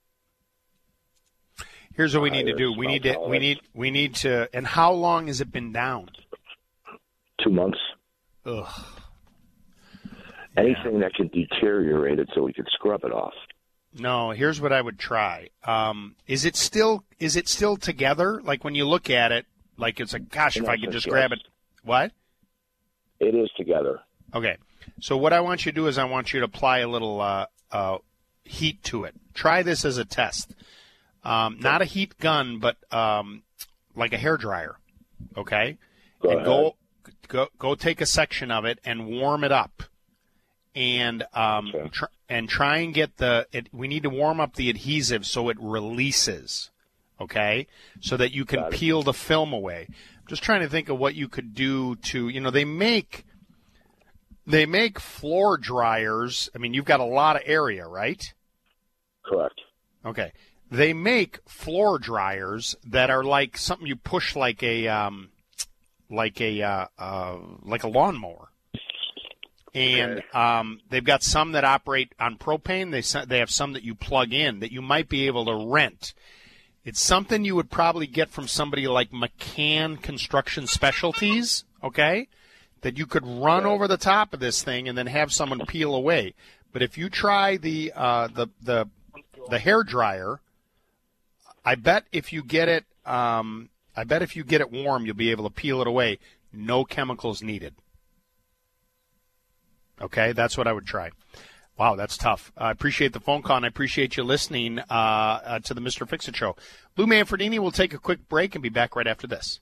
Here's what we need to do. We need to. And how long has it been down? 2 months. Ugh. Anything that can deteriorate it, so we could scrub it off. No. Here's what I would try. Is it still together? Like when you look at it, like it's like, gosh, if I could just grab it. What? It is together. Okay. So what I want you to do is I want you to apply a little heat to it. Try this as a test. Not a heat gun, but like a hairdryer. Okay? Go take a section of it and warm it up. And try and get we need to warm up the adhesive so it releases. Okay? So that you can peel the film away. I'm just trying to think of what you could do to, they make floor dryers. I mean, you've got a lot of area, right? Correct. Okay. They make floor dryers that are like something you push like a lawnmower. And they've got some that operate on propane. They have some that you plug in that you might be able to rent. It's something you would probably get from somebody like McCann Construction Specialties, okay? That you could run over the top of this thing and then have someone peel away. But if you try the hair dryer, I bet if you get it warm, you'll be able to peel it away. No chemicals needed. Okay, that's what I would try. Wow, that's tough. I appreciate the phone call, and I appreciate you listening to the Mr. Fix-It Show. Lou Manfredini will take a quick break and be back right after this.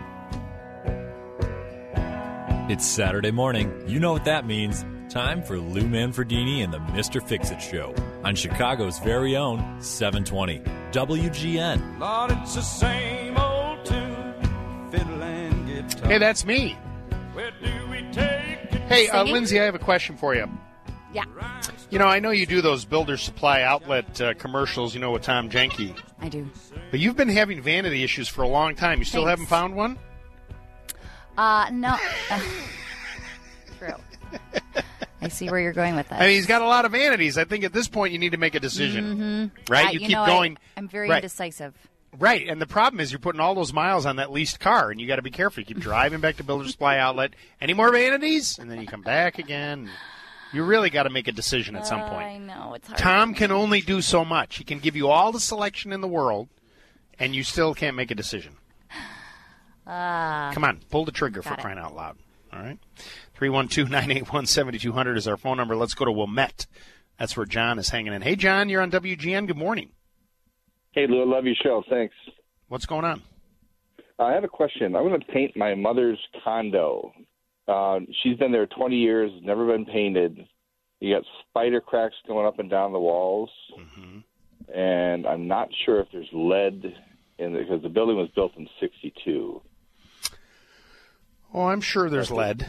It's Saturday morning. You know what that means. Time for Lou Manfredini and the Mr. Fix-It Show on Chicago's very own 720 WGN. Lord, it's the same old tune, fiddle and guitar. Hey, that's me. Where do we take it? Hey, Lindsay, I have a question for you. Yeah. You know, I know you do those Builder Supply Outlet commercials, with Tom Jenke. I do. But you've been having vanity issues for a long time. You still haven't found one? No. True. I see where you're going with this. I mean, he's got a lot of vanities. I think at this point you need to make a decision. Mm-hmm. Right? You keep going. I'm very right. indecisive. Right, and the problem is you're putting all those miles on that leased car, and you got to be careful. You keep driving back to Builder Supply Outlet. Any more vanities? And then you come back again. You really got to make a decision at some point. I know, it's hard. Tom can only do so much. He can give you all the selection in the world, and you still can't make a decision. Come on, pull the trigger for crying out loud. All right? 312-981-7200 is our phone number. Let's go to Wilmette. That's where John is hanging in. Hey, John, you're on WGN. Good morning. Hey, Lou, I love your show. Thanks. What's going on? I have a question. I'm going to paint my mother's condo. She's been there 20 years, never been painted. You got spider cracks going up and down the walls. Mm-hmm. And I'm not sure if there's lead in it because the building was built in 1962. Oh, I'm sure there's lead.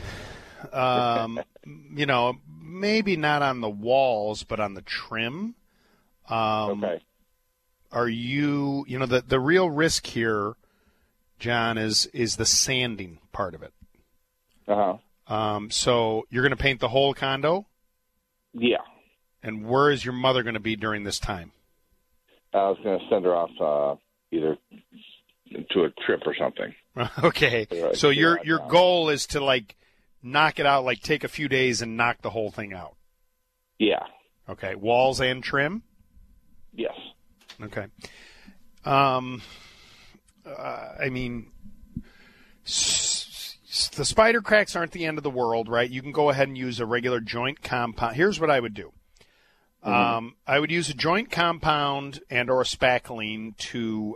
Maybe not on the walls, but on the trim. Okay. Are you, the real risk here, John, is the sanding part of it. Uh-huh. So you're going to paint the whole condo? Yeah. And where is your mother going to be during this time? I was going to send her off either to a trip or something. Okay. So your goal is to, knock it out, take a few days and knock the whole thing out? Yeah. Okay. Walls and trim? Yes. Okay. The spider cracks aren't the end of the world, right? You can go ahead and use a regular joint compound. Here's what I would do. I would use a joint compound and or a spackling to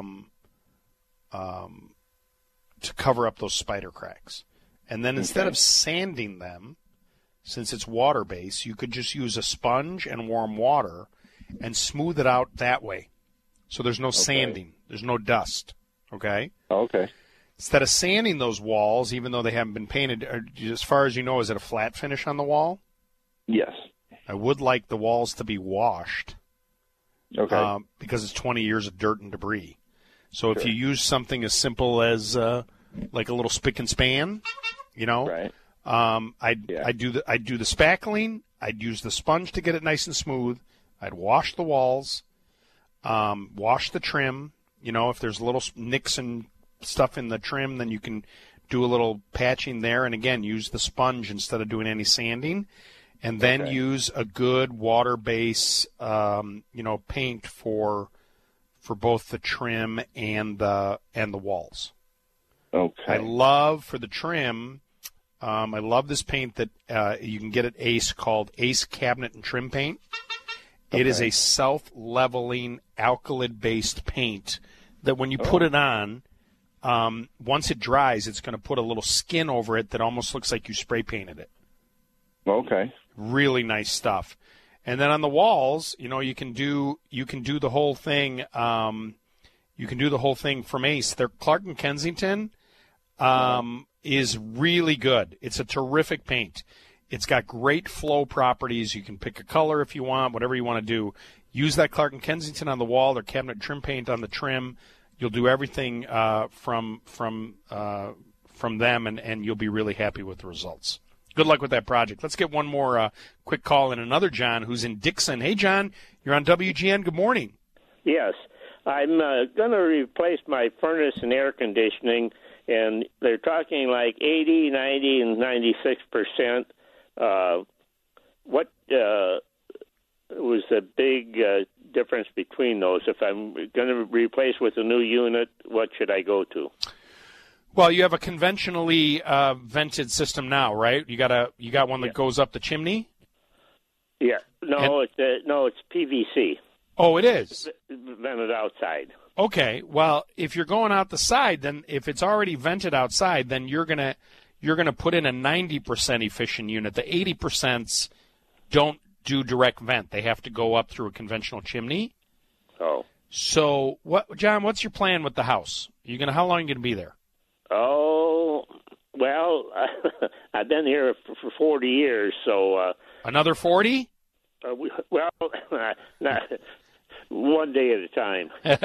cover up those spider cracks. And then instead of sanding them, since it's water-based, you could just use a sponge and warm water and smooth it out that way. So there's no sanding. There's no dust. Okay? Okay. Instead of sanding those walls, even though they haven't been painted, as far as you know, is it a flat finish on the wall? Yes. I would like the walls to be washed. Okay. Because it's 20 years of dirt and debris. So if you use something as simple as like a little spick and span, right. I'd do the spackling. I'd use the sponge to get it nice and smooth. I'd wash the walls, wash the trim. If there's little nicks and stuff in the trim, then you can do a little patching there. And again, use the sponge instead of doing any sanding. And then use a good water base, paint for both the trim and the walls. Okay. I love for the trim. I love this paint that you can get at Ace called Ace Cabinet and Trim Paint. It is a self-leveling alkylate-based paint that when you put it on, once it dries, it's going to put a little skin over it that almost looks like you spray painted it. Okay. Really nice stuff. And then on the walls, you can do the whole thing. You can do the whole thing from Ace. Their Clark and Kensington is really good. It's a terrific paint. It's got great flow properties. You can pick a color if you want, whatever you want to do. Use that Clark and Kensington on the wall, their cabinet trim paint on the trim. You'll do everything from them, and you'll be really happy with the results. Good luck with that project. Let's get one more quick call and another John who's in Dixon. Hey, John, you're on WGN. Good morning. Yes. I'm going to replace my furnace and air conditioning, and they're talking like 80, 90, and 96%. What was the big difference between those? If I'm going to replace with a new unit, what should I go to? Well, you have a conventionally vented system now, right? You got one that goes up the chimney? Yeah. No, it's PVC. Oh, it is? Vented outside. Okay. Well, if you're going out the side, then if it's already vented outside, then you're gonna put in a 90% efficient unit. The 80% don't do direct vent. They have to go up through a conventional chimney. Oh. So, John, what's your plan with the house? How long are you going to be there? Oh, well, I've been here for 40 years, so... Another 40? Well, not one day at a time.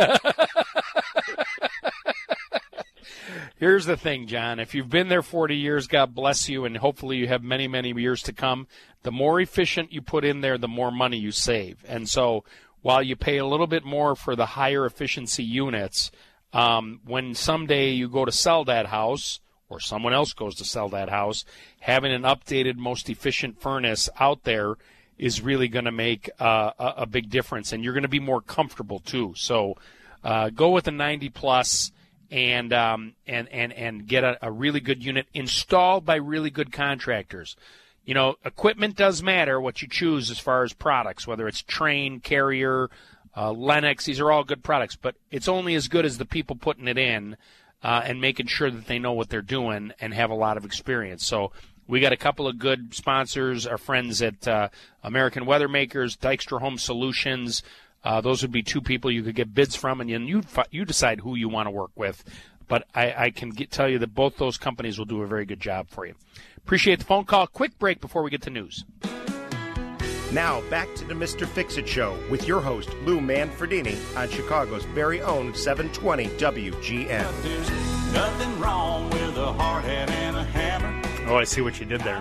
Here's the thing, John. If you've been there 40 years, God bless you, and hopefully you have many, many years to come. The more efficient you put in there, the more money you save. And so while you pay a little bit more for the higher efficiency units, when someday you go to sell that house or someone else goes to sell that house, having an updated, most efficient furnace out there is really going to make a big difference, and you're going to be more comfortable too. So go with a 90-plus and get a really good unit installed by really good contractors. You know, equipment does matter, what you choose as far as products, whether it's Trane, Carrier, Lennox. These are all good products, but it's only as good as the people putting it in and making sure that they know what they're doing and have a lot of experience. So we got a couple of good sponsors, our friends at American Weather Makers, Dykstra Home Solutions. Those would be two people you could get bids from, and you decide who you want to work with. But I can tell you that both those companies will do a very good job for you. Appreciate the phone call. Quick break before we get to news. Now, back to the Mr. Fix-It Show with your host, Lou Manfredini, on Chicago's very own 720 WGN. There's nothing wrong with a hard hat and a hammer. Oh, I see what you did there.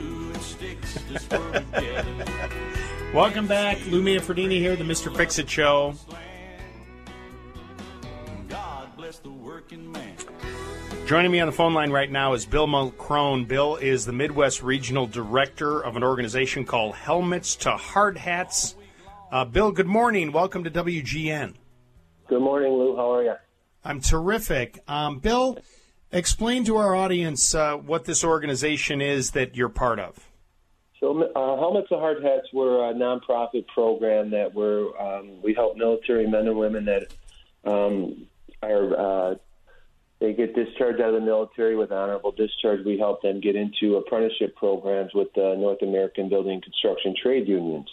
Welcome back. Lou Manfredini here, the Mr. Fix-It Show. God bless the working man. Joining me on the phone line right now is Bill Mulcrone. Bill is the Midwest Regional Director of an organization called Helmets to Hard Hats. Bill, good morning. Welcome to WGN. Good morning, Lou. How are you? I'm terrific. Bill, explain to our audience what this organization is that you're part of. So Helmets to Hard Hats, we're a nonprofit program that we help military men and women that they get discharged out of the military with honorable discharge. We help them get into apprenticeship programs with the North American Building and Construction Trade Unions.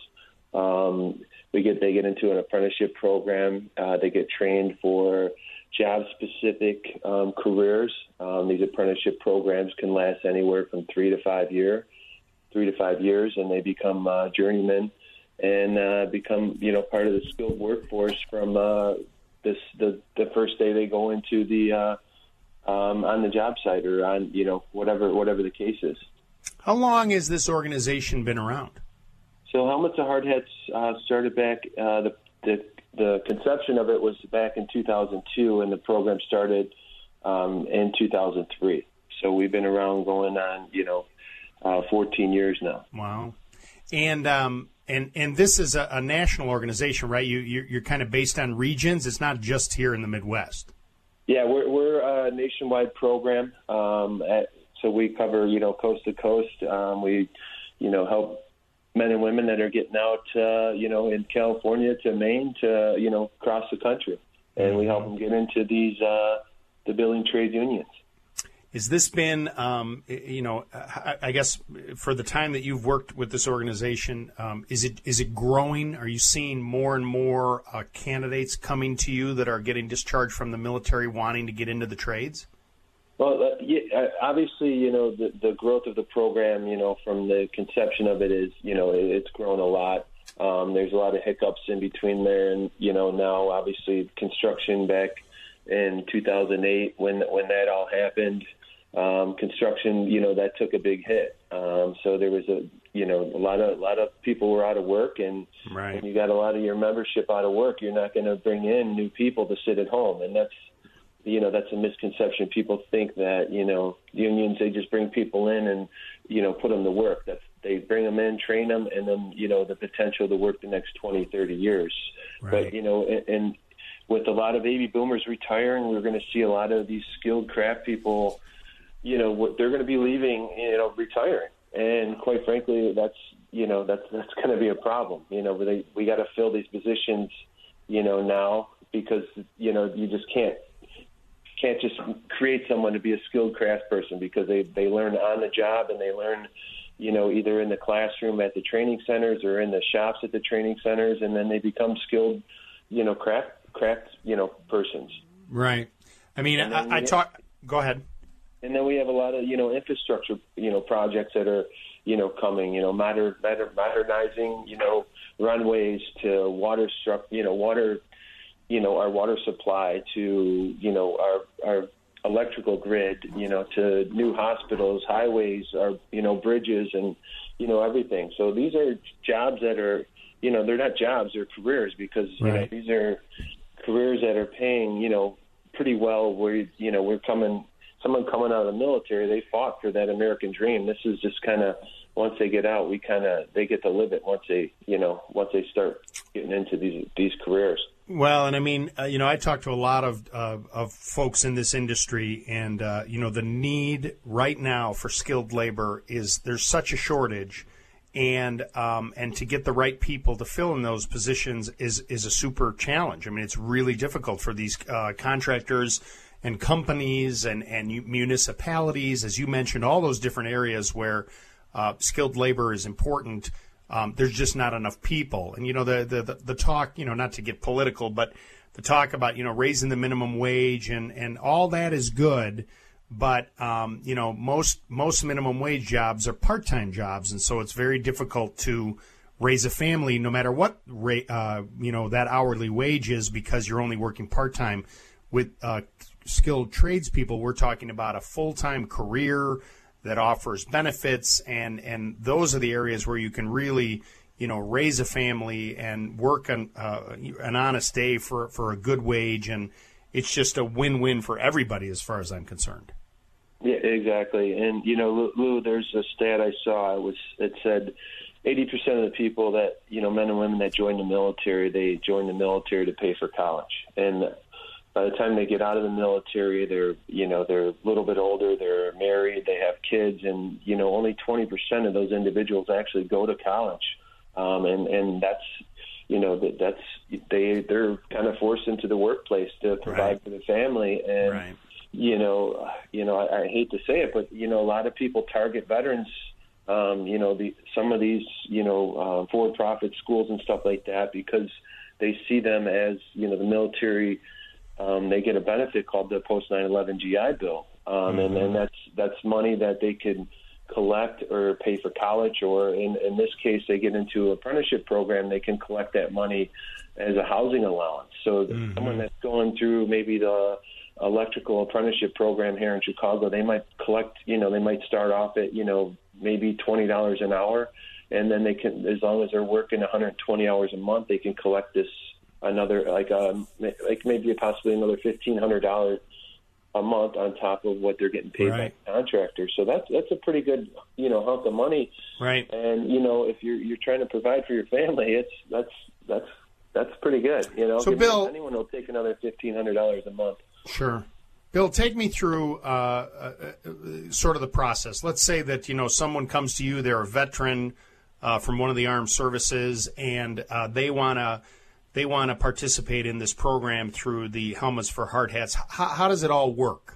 They get into an apprenticeship program. They get trained for job-specific careers. These apprenticeship programs can last anywhere from 3 to 5 years, and they become journeymen and become part of the skilled workforce from the first day they go into the on the job site or on whatever the case is. How long has this organization been around? So Helmets to Hard Hats started back. The conception of it was back in 2002, and the program started in 2003. So we've been around going on 14 years now. Wow. And this is a national organization, right? You're kind of based on regions. It's not just here in the Midwest. Yeah, we're a nationwide program. So we cover coast to coast. We help men and women that are getting out in California to Maine to across the country, and we help them get into these the building trade unions. Has this been, I guess, for the time that you've worked with this organization, is it growing? Are you seeing more and more candidates coming to you that are getting discharged from the military wanting to get into the trades? Well, obviously, the growth of the program, from the conception of it is, it's grown a lot. There's a lot of hiccups in between there, and now obviously construction back in 2008 when that all happened. Construction, that took a big hit. So there was a lot of people were out of work, and right. When you got a lot of your membership out of work, you're not going to bring in new people to sit at home, and that's a misconception. People think that unions, they just bring people in and put them to work. They bring them in, train them, and then the potential to work the next 20, 30 years. Right. But and with a lot of baby boomers retiring, we're going to see a lot of these skilled craft people. They're going to be leaving, retiring, and quite frankly, that's going to be a problem. We got to fill these positions, now, because you just can't just create someone to be a skilled craft person, because they learn on the job, and they learn, either in the classroom at the training centers or in the shops at the training centers, and then they become skilled, craft persons. Right. I mean, go ahead. And then we have a lot of, infrastructure, projects that are, coming, modernizing, runways to water our water supply to, our electrical grid, to new hospitals, highways, our, bridges and, everything. So these are jobs that are, they're not jobs, they're careers because, these are careers that are paying, pretty well where, someone coming out of the military, they fought for that American dream. This is just kind of, once they get out, they get to live it once they start getting into these careers. Well, and I mean, I talk to a lot of folks in this industry, and the need right now for skilled labor there's such a shortage, and to get the right people to fill in those positions is a super challenge. I mean, it's really difficult for these contractors and companies and municipalities, as you mentioned, all those different areas where skilled labor is important. There's just not enough people. And, the talk, not to get political, but the talk about, raising the minimum wage and all that is good. But, most minimum wage jobs are part-time jobs. And so it's very difficult to raise a family no matter what, that hourly wage is because you're only working part-time. With skilled tradespeople, we're talking about a full-time career that offers benefits, and those are the areas where you can really, raise a family and work an honest day for a good wage, and it's just a win-win for everybody as far as I'm concerned. Yeah, exactly. And, Lou, there's a stat I saw. It said 80% of the people that, men and women that join the military, they join the military to pay for college. And by the time they get out of the military, they're a little bit older, they're married, they have kids, and, only 20% of those individuals actually go to college. And that's, they're kind of forced into the workplace to provide for the family. And, I hate to say it, but, a lot of people target veterans, some of these, for-profit schools and stuff like that, because they see them as, the military. They get a benefit called the post 9/11 GI Bill, and that's money that they can collect or pay for college, or in this case, they get into an apprenticeship program. They can collect that money as a housing allowance. So someone that's going through maybe the electrical apprenticeship program here in Chicago, they might collect. They might start off at maybe $20 an hour, and then they can, as long as they're working 120 hours a month, they can collect this. Another maybe possibly another $1,500 a month on top of what they're getting paid by contractors. So that's a pretty good hunk of money. Right. And if you're trying to provide for your family, that's pretty good. So Bill, anyone will take another $1,500 a month. Sure. Bill, take me through sort of the process. Let's say that someone comes to you, they're a veteran from one of the armed services, and they want to participate in this program through the Helmets for Hard Hats. How does it all work?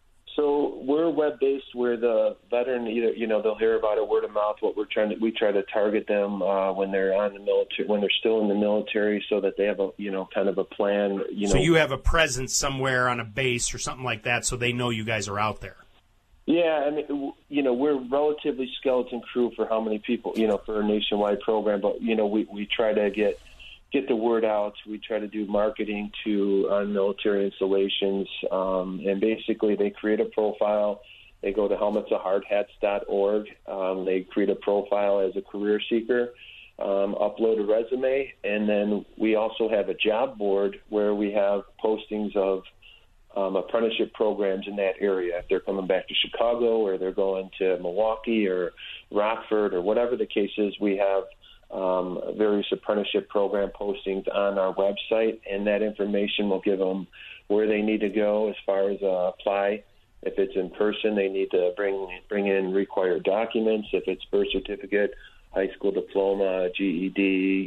So we're web-based where the veteran either, they'll hear about it word of mouth. We try to target them when they're on the military, when they're still in the military, so that they have a, kind of a plan. So you have a presence somewhere on a base or something like that, so they know you guys are out there. Yeah, I mean, we're relatively skeleton crew for how many people, for a nationwide program, but we try to get the word out. We try to do marketing on military installations, and basically they create a profile. They go to helmetsofhardhats.org. They create a profile as a career seeker, upload a resume, and then we also have a job board where we have postings of apprenticeship programs in that area. If they're coming back to Chicago or they're going to Milwaukee or Rockford or whatever the case is, we have various apprenticeship program postings on our website, and that information will give them where they need to go as far as apply. If it's in person, they need to bring in required documents. If it's birth certificate, high school diploma, GED,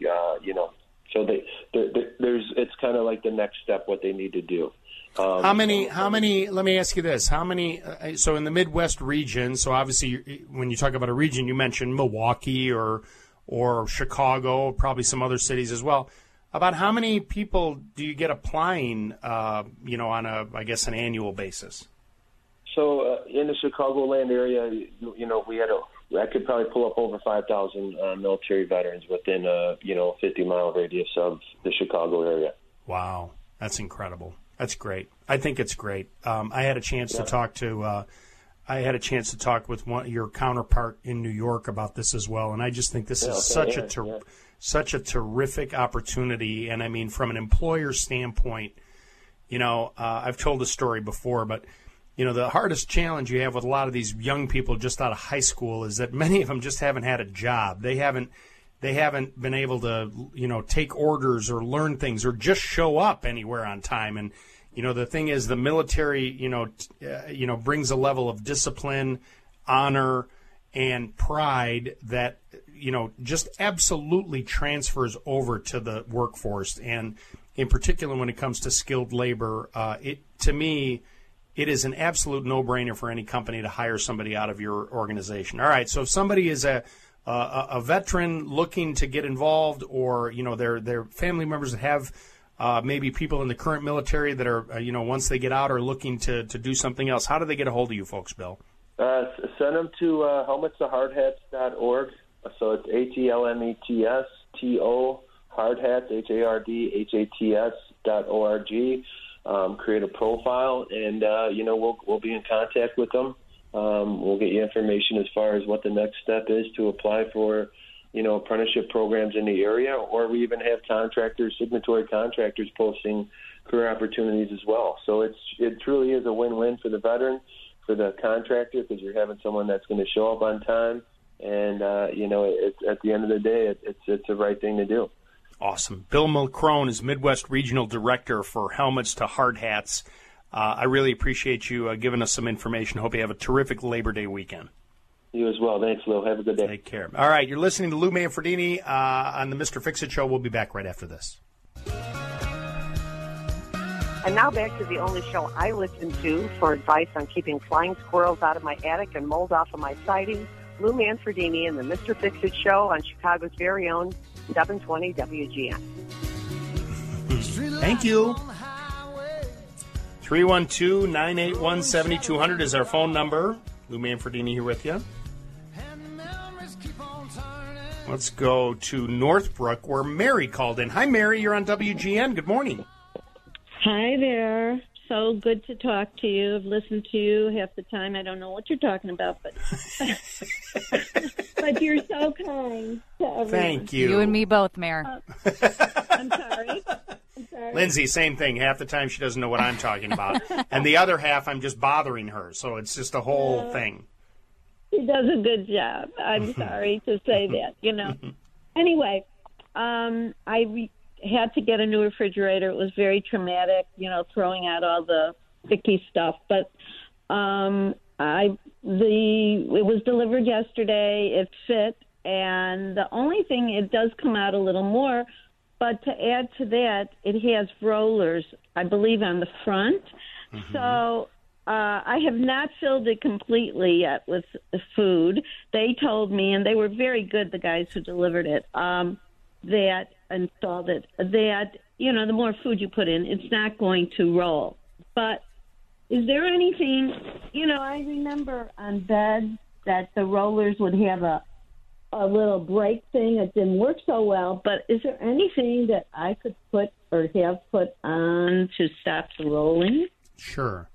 so it's kind of like the next step, what they need to do. How many, let me ask you this, how many, so in the Midwest region, so obviously when you talk about a region, you mentioned Milwaukee or Chicago, probably some other cities as well. About how many people do you get applying, on an annual basis? So in the Chicagoland area, we had I could probably pull up over 5,000 military veterans within a 50-mile radius of the Chicago area. Wow, that's incredible. That's great. I think it's great. I had a chance to talk to. I had a chance to talk with your counterpart in New York about this as well, and I just think this is such a terrific opportunity. And I mean, from an employer standpoint, I've told the story before, but the hardest challenge you have with a lot of these young people just out of high school is that many of them just haven't had a job. They haven't been able to, take orders or learn things or just show up anywhere on time. And, the thing is the military, brings a level of discipline, honor, and pride that, just absolutely transfers over to the workforce. And in particular, when it comes to skilled labor, to me, it is an absolute no-brainer for any company to hire somebody out of your organization. All right, so if somebody is a veteran looking to get involved, or their family members that have maybe people in the current military that are once they get out are looking to do something else, how do they get a hold of you folks, Bill? Send them to helmetstohardhats.org. So it's HELMETSTO hardhats HARDHATS.org. Create a profile, and we'll be in contact with them. We'll get you information as far as what the next step is to apply for, apprenticeship programs in the area, or we even have signatory contractors posting career opportunities as well. So it truly is a win-win for the veteran, for the contractor, because you're having someone that's going to show up on time, and it's, at the end of the day, it's the right thing to do. Awesome. Bill Mulcrone is Midwest Regional Director for Helmets to Hard Hats. I really appreciate you giving us some information. Hope you have a terrific Labor Day weekend. You as well. Thanks, Lou. Have a good day. Take care. All right, you're listening to Lou Manfredini on the Mr. Fix-It Show. We'll be back right after this. And now back to the only show I listen to for advice on keeping flying squirrels out of my attic and mold off of my siding. Lou Manfredini and the Mr. Fix-It Show on Chicago's very own 720 WGN. Thank you. 312-981-7200 is our phone number. Lou Manfredini here with you. Let's go to Northbrook, where Mary called in. Hi, Mary. You're on WGN. Good morning. Hi there. So good to talk to you. I've listened to you half the time. I don't know what you're talking about, but but you're so kind to everyone. Thank you. You and me both, Mayor. I'm sorry. Lindsay, same thing. Half the time she doesn't know what I'm talking about. And the other half, I'm just bothering her. So it's just a whole thing. She does a good job. I'm sorry to say that, Anyway, I had to get a new refrigerator. It was very traumatic, throwing out all the sticky stuff. But it was delivered yesterday. It fit. And the only thing, it does come out a little more. But to add to that, it has rollers, I believe, on the front. Mm-hmm. So I have not filled it completely yet with food. They told me, and they were very good, the guys who delivered it, that installed it, that, the more food you put in, it's not going to roll. But is there anything, I remember on beds that the rollers would have a little brake thing. It didn't work so well, but is there anything that I could put or have put on to stop the rolling? Sure.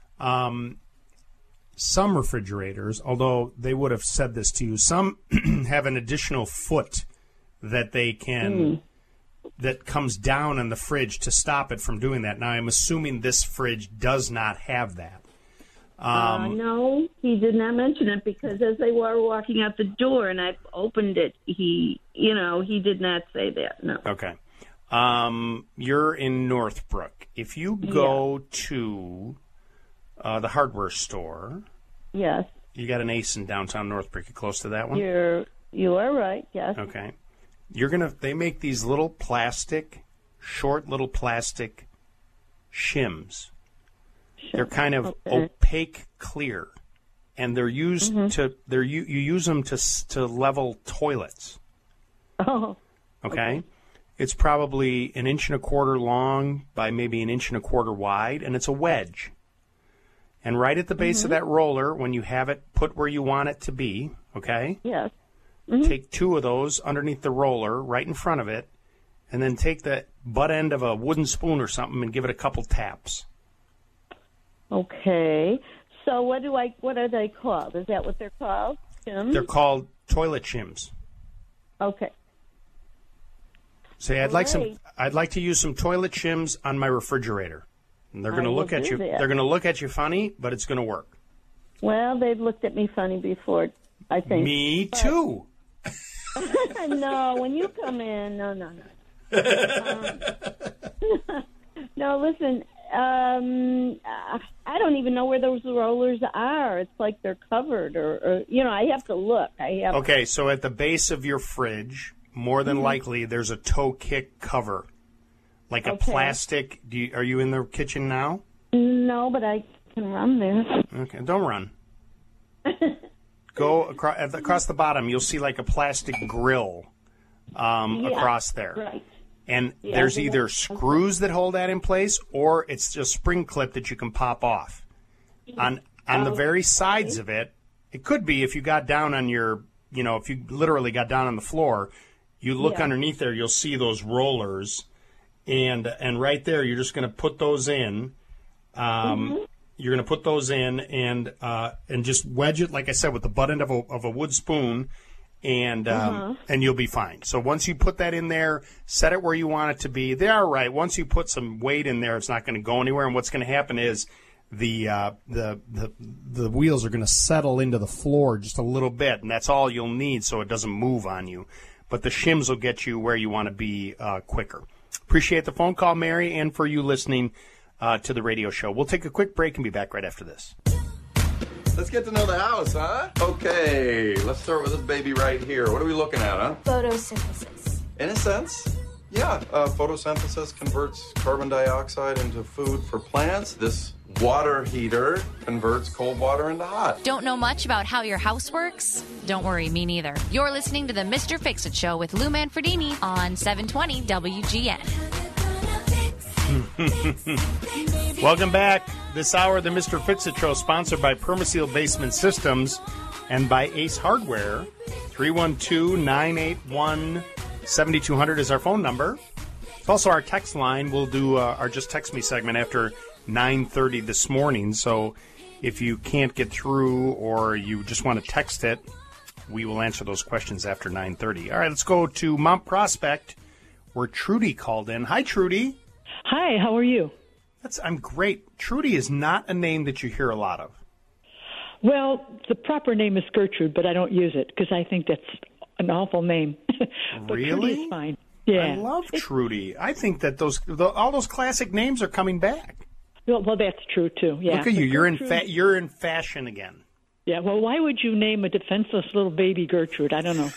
Some refrigerators, although they would have said this to you, some have an additional foot that they can that comes down on the fridge to stop it from doing that. Now, I'm assuming this fridge does not have that. No, he did not mention it, because as they were walking out the door and I opened it, he did not say that. No. Okay. You're in Northbrook. If you go to the hardware store, yes, you got an Ace in downtown Northbrook. You close to that one? You are right. Yes. Okay. They make these short little plastic shims. They're kind of opaque clear, and they're used you use them to level toilets. Oh. Okay. It's probably 1.25 inches long by maybe 1.25 inches wide, and it's a wedge. And right at the base of that roller, when you have it put where you want it to be, okay? Yes. Take 2 of those underneath the roller, right in front of it, and then take the butt end of a wooden spoon or something and give it a couple taps. Okay. So what are they called? Is that what they're called? Shims? They're called toilet shims. Okay. Say, I'd like to use some toilet shims on my refrigerator. And they're going to look at you. that. They're going to look at you funny, but it's going to work. Well, they've looked at me funny before, I think. Me too. No, when you come in, no. No, listen, I don't even know where those rollers are. It's like they're covered, or I have to look. Okay, so at the base of your fridge, more than likely, there's a toe kick cover, like a plastic. Are you in the kitchen now? No, but I can run there. Okay, don't run. Go across the bottom. You'll see like a plastic grill across there. Right. And there's either screws that hold that in place, or it's just spring clip that you can pop off. On the very sides of it, it could be if you got down on your, if you literally got down on the floor, you look underneath there, you'll see those rollers, and right there, you're just going to put those in. You're going to put those in and just wedge it, like I said, with the butt end of a wood spoon. And you'll be fine. So once you put that in there, set it where you want it to be. They are right. Once you put some weight in there, it's not going to go anywhere. And what's going to happen is the wheels are going to settle into the floor just a little bit, and that's all you'll need so it doesn't move on you. But the shims will get you where you want to be quicker. Appreciate the phone call, Mary, and for you listening to the radio show. We'll take a quick break and be back right after this. Let's get to know the house, huh? Okay, let's start with this baby right here. What are we looking at, huh? Photosynthesis. In a sense, yeah. Photosynthesis converts carbon dioxide into food for plants. This water heater converts cold water into hot. Don't know much about how your house works? Don't worry, me neither. You're listening to the Mr. Fix-It Show with Lou Manfredini on 720 WGN. Welcome back. This hour, the Mr. Fix-It Show, sponsored by Permaseal Basement Systems and by Ace Hardware. 312-981-7200 is our phone number. It's also our text line. We'll do our Just Text Me segment after 9:30 this morning. So if you can't get through or you just want to text it, we will answer those questions after 9:30. All right, let's go to Mount Prospect, where Trudy called in. Hi, Trudy. Hi, how are you? I'm great. Trudy is not a name that you hear a lot of. Well, the proper name is Gertrude, but I don't use it because I think that's an awful name. But Really? Trudy is fine. Yeah. I love Trudy. I think that all those classic names are coming back. Well, that's true too. Yeah. Look at you. You're in fashion again. Yeah. Well, why would you name a defenseless little baby Gertrude? I don't know.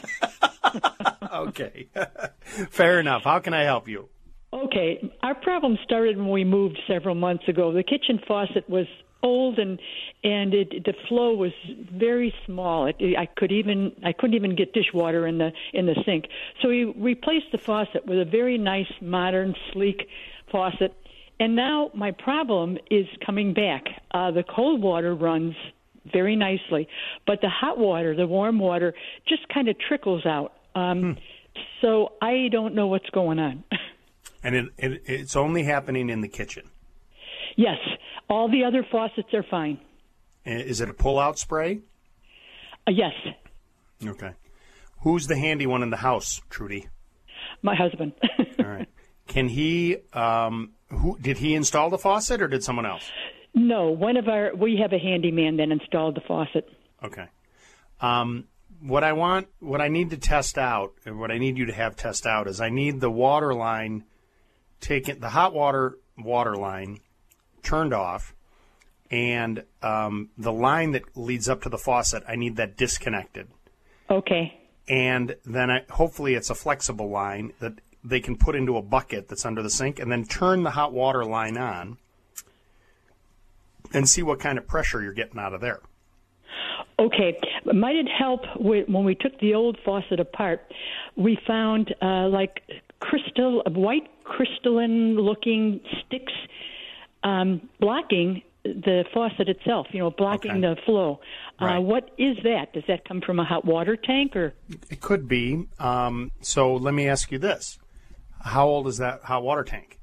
Okay. Fair enough. How can I help you? Okay, our problem started when we moved several months ago. The kitchen faucet was old and the flow was very small. I couldn't even get dishwater in the sink. So we replaced the faucet with a very nice, modern, sleek faucet. And now my problem is coming back. The cold water runs very nicely, but the hot water, the warm water, just kind of trickles out. So I don't know what's going on. And it's only happening in the kitchen? Yes. All the other faucets are fine. Is it a pull-out spray? Yes. Okay. Who's the handy one in the house, Trudy? My husband. All right. Can he? Did he install the faucet, or did someone else? No. We have a handyman that installed the faucet. Okay. What I need to test out, and what I need you to have test out is I need the water line the hot water line turned off, and the line that leads up to the faucet, I need that disconnected. Okay. And then hopefully it's a flexible line that they can put into a bucket that's under the sink, and then turn the hot water line on and see what kind of pressure you're getting out of there. Okay. Might it help when we took the old faucet apart, we found white crystalline-looking sticks blocking the faucet itself, blocking the flow. Right. What is that? Does that come from a hot water tank or? It could be. So let me ask you this. How old is that hot water tank?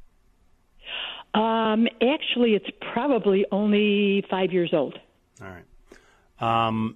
Actually, it's probably only 5 years old. All right.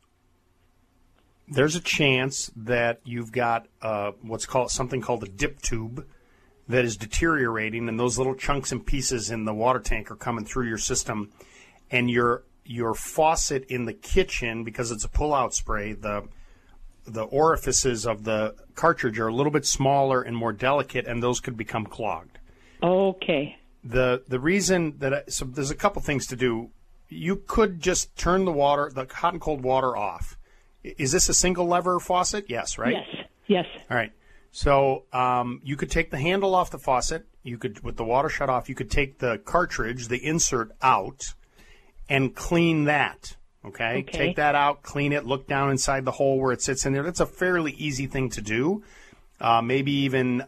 There's a chance that you've got something called a dip tube that is deteriorating, and those little chunks and pieces in the water tank are coming through your system, and your faucet in the kitchen, because it's a pull-out spray, the orifices of the cartridge are a little bit smaller and more delicate, and those could become clogged. Okay. The reason that so there's a couple things to do. You could just turn the hot and cold water off. Is this a single lever faucet? Yes, right? Yes. All right. So you could take the handle off the faucet. You could, with the water shut off, you could take the cartridge, the insert out, and clean that. Okay? Take that out, clean it, look down inside the hole where it sits in there. That's a fairly easy thing to do. Maybe even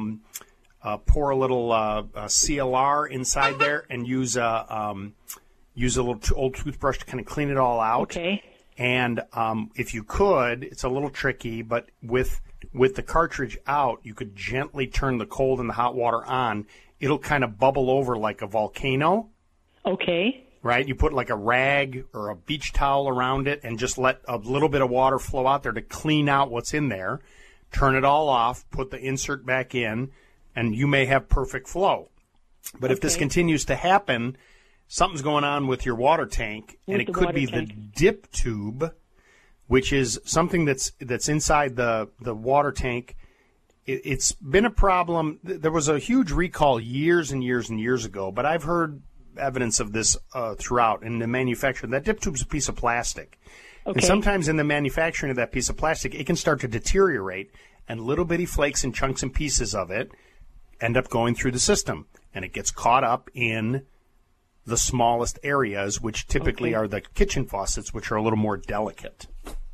pour a little CLR inside there and use a little old toothbrush to kind of clean it all out. Okay. And if you could, it's a little tricky, but with the cartridge out, you could gently turn the cold and the hot water on. It'll kind of bubble over like a volcano. Okay. Right? You put like a rag or a beach towel around it and just let a little bit of water flow out there to clean out what's in there. Turn it all off, put the insert back in, and you may have perfect flow. But if this continues to happen, something's going on with your water tank, and it could be the dip tube, which is something that's inside the water tank. It's been a problem. There was a huge recall years and years and years ago, but I've heard evidence of this throughout in the manufacturing. That dip tube's a piece of plastic. Okay. And sometimes in the manufacturing of that piece of plastic, it can start to deteriorate, and little bitty flakes and chunks and pieces of it end up going through the system, and it gets caught up in the smallest areas, which typically are the kitchen faucets, which are a little more delicate.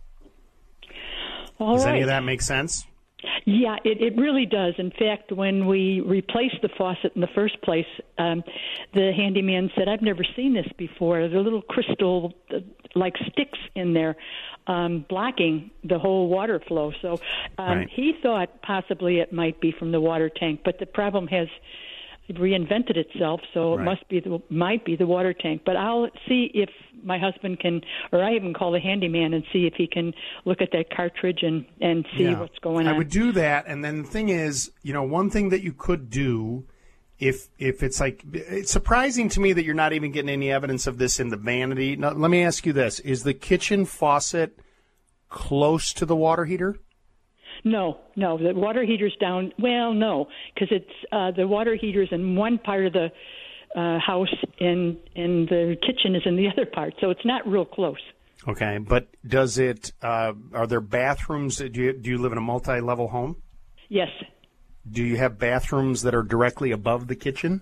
Does any of that make sense? Yeah, it really does. In fact, when we replaced the faucet in the first place, the handyman said, "I've never seen this before. There are little crystal like sticks in there blocking the whole water flow." So he thought possibly it might be from the water tank, but the problem has reinvented itself, so it might be the water tank. But I'll see if my husband can, or I even call the handyman and see if he can look at that cartridge and see what's going on. I would do that, and then the thing is, one thing that you could do if it's like, it's surprising to me that you're not even getting any evidence of this in the vanity. Now, let me ask you this. Is the kitchen faucet close to the water heater? No, the water heater's down. Well, no, because it's the water heater's in one part of the house, and the kitchen is in the other part, so it's not real close. Okay, but does it? Are there bathrooms? Do you live in a multi-level home? Yes. Do you have bathrooms that are directly above the kitchen?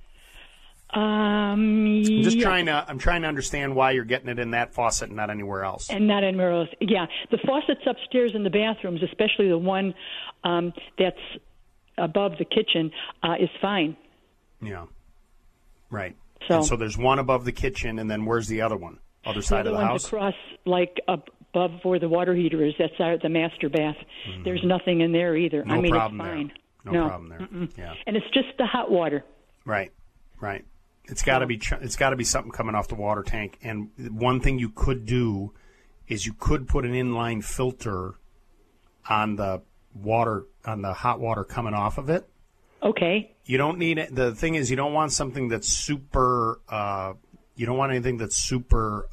I'm trying to understand why you're getting it in that faucet and not anywhere else. And not anywhere else. Yeah, the faucets upstairs in the bathrooms, especially the one that's above the kitchen, is fine. Yeah, right. So, and so there's one above the kitchen, and then where's the other one? Other side of the house? Across, like above where the water heater is. That's the master bath. Mm-hmm. There's nothing in there either. No problem it's fine. There. No problem there. Mm-mm. Yeah. And it's just the hot water. Right. It's got to be something coming off the water tank. And one thing you could do is you could put an inline filter on the hot water coming off of it. Okay. You don't need it. The thing is, you don't want something that's super. You don't want anything that's super.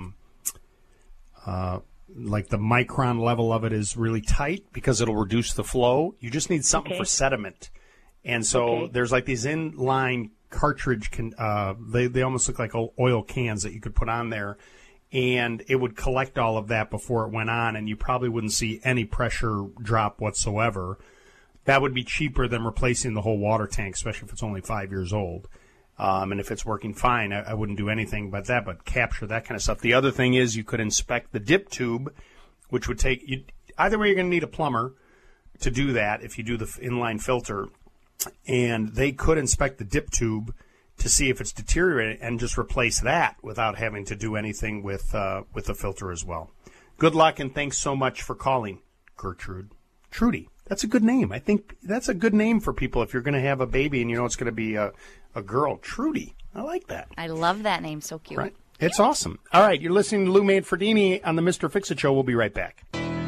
Like the micron level of it is really tight because it'll reduce the flow. You just need something for sediment. And so there's like these inline cartridge they almost look like oil cans that you could put on there, and it would collect all of that before it went on, and you probably wouldn't see any pressure drop whatsoever. That would be cheaper than replacing the whole water tank, especially if it's only 5 years old. And if it's working fine, I wouldn't do anything but capture that kind of stuff. The other thing is you could inspect the dip tube, which would take either way. You're going to need a plumber to do that if you do the inline filter. And they could inspect the dip tube to see if it's deteriorating and just replace that without having to do anything with the filter as well. Good luck, and thanks so much for calling, Gertrude. Trudy. That's a good name. I think that's a good name for people if you're going to have a baby and you know it's going to be a girl. Trudy. I like that. I love that name. So cute. Right. It's awesome. All right, you're listening to Lou Manfredini on the Mr. Fix-It Show. We'll be right back.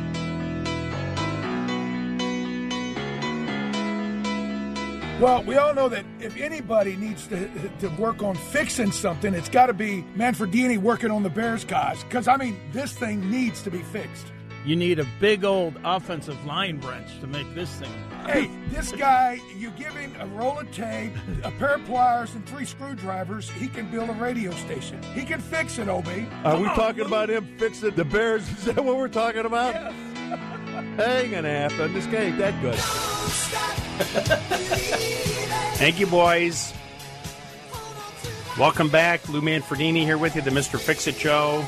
Well, we all know that if anybody needs to work on fixing something, it's got to be Manfredini working on the Bears cause. Because, I mean, this thing needs to be fixed. You need a big old offensive line wrench to make this thing. Hey, this guy, you give him a roll of tape, a pair of pliers, and 3 screwdrivers, he can build a radio station. He can fix it, Obie. Are we talking about him fixing the Bears? Is that what we're talking about? Yes. Ain't gonna happen. This guy ain't that good. Thank you, boys. Welcome back. Lou Manfredini here with you, the Mr. Fix-It Show.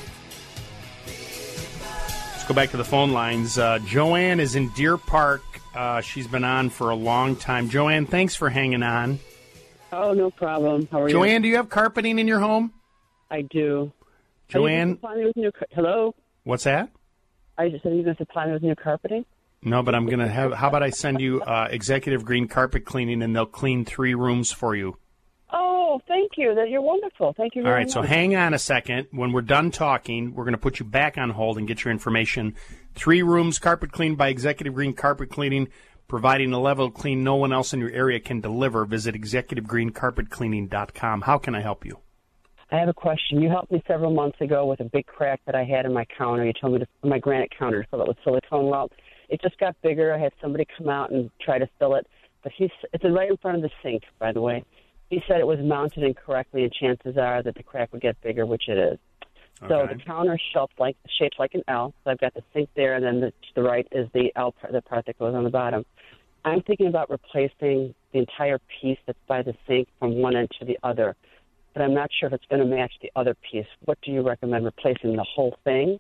Let's go back to the phone lines. Joanne is in Deer Park. She's been on for a long time. Joanne, thanks for hanging on. Oh, no problem. How are you? Joanne, do you have carpeting in your home? I do. Joanne? Hello? What's that? I just said, are you going to supply me with new carpeting? No, but I'm going to have... How about I send you Executive Green carpet cleaning, and they'll clean 3 rooms for you. Oh, thank you. You're wonderful. Thank you very much. All right, so hang on a second. When we're done talking, we're going to put you back on hold and get your information. 3 rooms, carpet cleaned by Executive Green Carpet Cleaning, providing a level of clean no one else in your area can deliver. Visit executivegreencarpetcleaning.com. How can I help you? I have a question. You helped me several months ago with a big crack that I had in my counter. You told me my granite counter to fill it with silicone welt. It just got bigger. I had somebody come out and try to fill it, but it's right in front of the sink, by the way. He said it was mounted incorrectly, and chances are that the crack would get bigger, which it is. Okay. So the counter is shaped like an L. So I've got the sink there, and then to the right is the L part, the part that goes on the bottom. I'm thinking about replacing the entire piece that's by the sink from one end to the other, but I'm not sure if it's going to match the other piece. What do you recommend? Replacing the whole thing?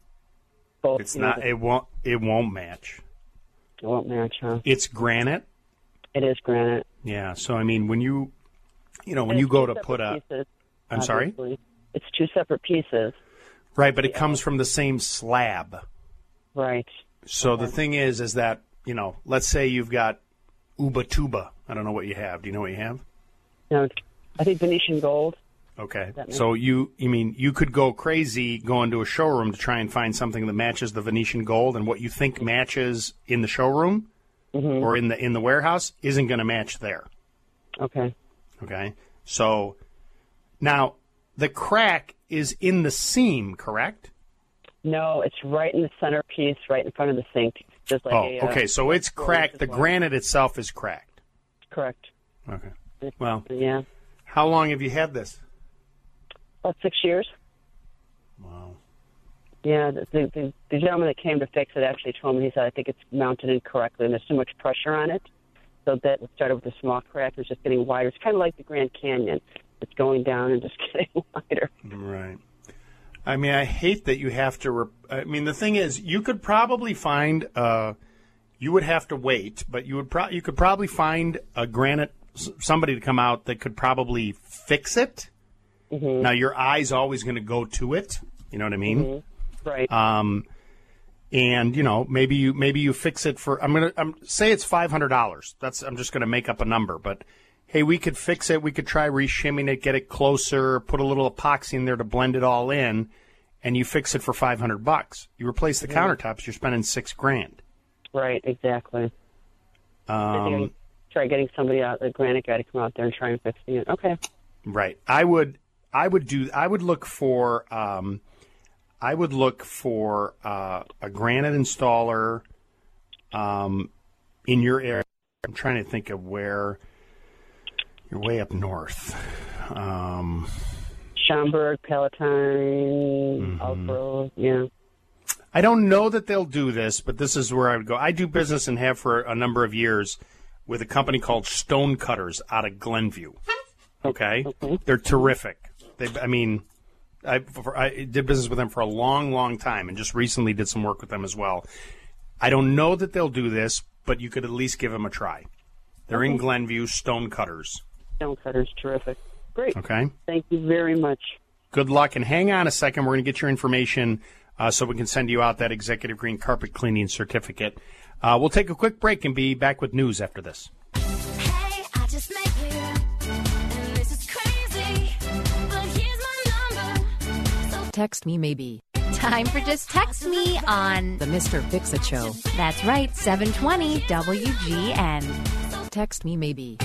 Both. It's not. It won't match. It won't match, huh? It's granite. It is granite. Yeah. So I mean, when you go to put a, pieces, I'm sorry. It's 2 separate pieces. Right, but it comes from the same slab. Right. So the thing is that, let's say you've got Ubatuba. I don't know what you have. Do you know what you have? No, I think Venetian gold. Okay. So you could go crazy going to a showroom to try and find something that matches the Venetian gold, and what you think matches in the showroom or in the warehouse isn't going to match there. Okay. Okay. So now the crack is in the seam, correct? No, it's right in the centerpiece, right in front of the sink. Just like okay. So it's cracked. The granite itself is cracked. Correct. Okay. Well, yeah. How long have you had this? About 6 years. Wow. Yeah, the gentleman that came to fix it actually told me, he said, I think it's mounted incorrectly, and there's too much pressure on it. So that it started with a small crack. It's just getting wider. It's kind of like the Grand Canyon. It's going down and just getting wider. Right. I mean, I hate that you have to... the thing is, you could probably find... you would have to wait, but you could probably find a granite... somebody to come out that could probably fix it. Mm-hmm. Now, your eye's always going to go to it. You know what I mean? Mm-hmm. Right. And maybe you fix it for. I'm say it's $500. I'm just gonna make up a number, but hey, we could fix it. We could try reshimming it, get it closer, put a little epoxy in there to blend it all in, and you fix it for $500. You replace the countertops, you're spending $6,000. Right. Exactly. Try getting somebody out, a granite guy, to come out there and try and fix it. Okay. Right. I would look for. I would look for a granite installer in your area. I'm trying to think of where you're way up north. Schaumburg, Palatine, Alfred, yeah. I don't know that they'll do this, but this is where I would go. I do business and have for a number of years with a company called Stone Cutters out of Glenview. Okay? They're terrific. I did business with them for a long, long time and just recently did some work with them as well. I don't know that they'll do this, but you could at least give them a try. They're in Glenview, Stone Cutters. Stone Cutters, terrific. Great. Okay? Thank you very much. Good luck, and hang on a second. We're going to get your information so we can send you out that Executive Green carpet cleaning certificate. We'll take a quick break and be back with news after this. Hey, I just met you, and this is crazy, but here's my number. Text me maybe. Time for Just Text Me on The Mr. Fix-It Show. That's right, 720 WGN. Text me maybe.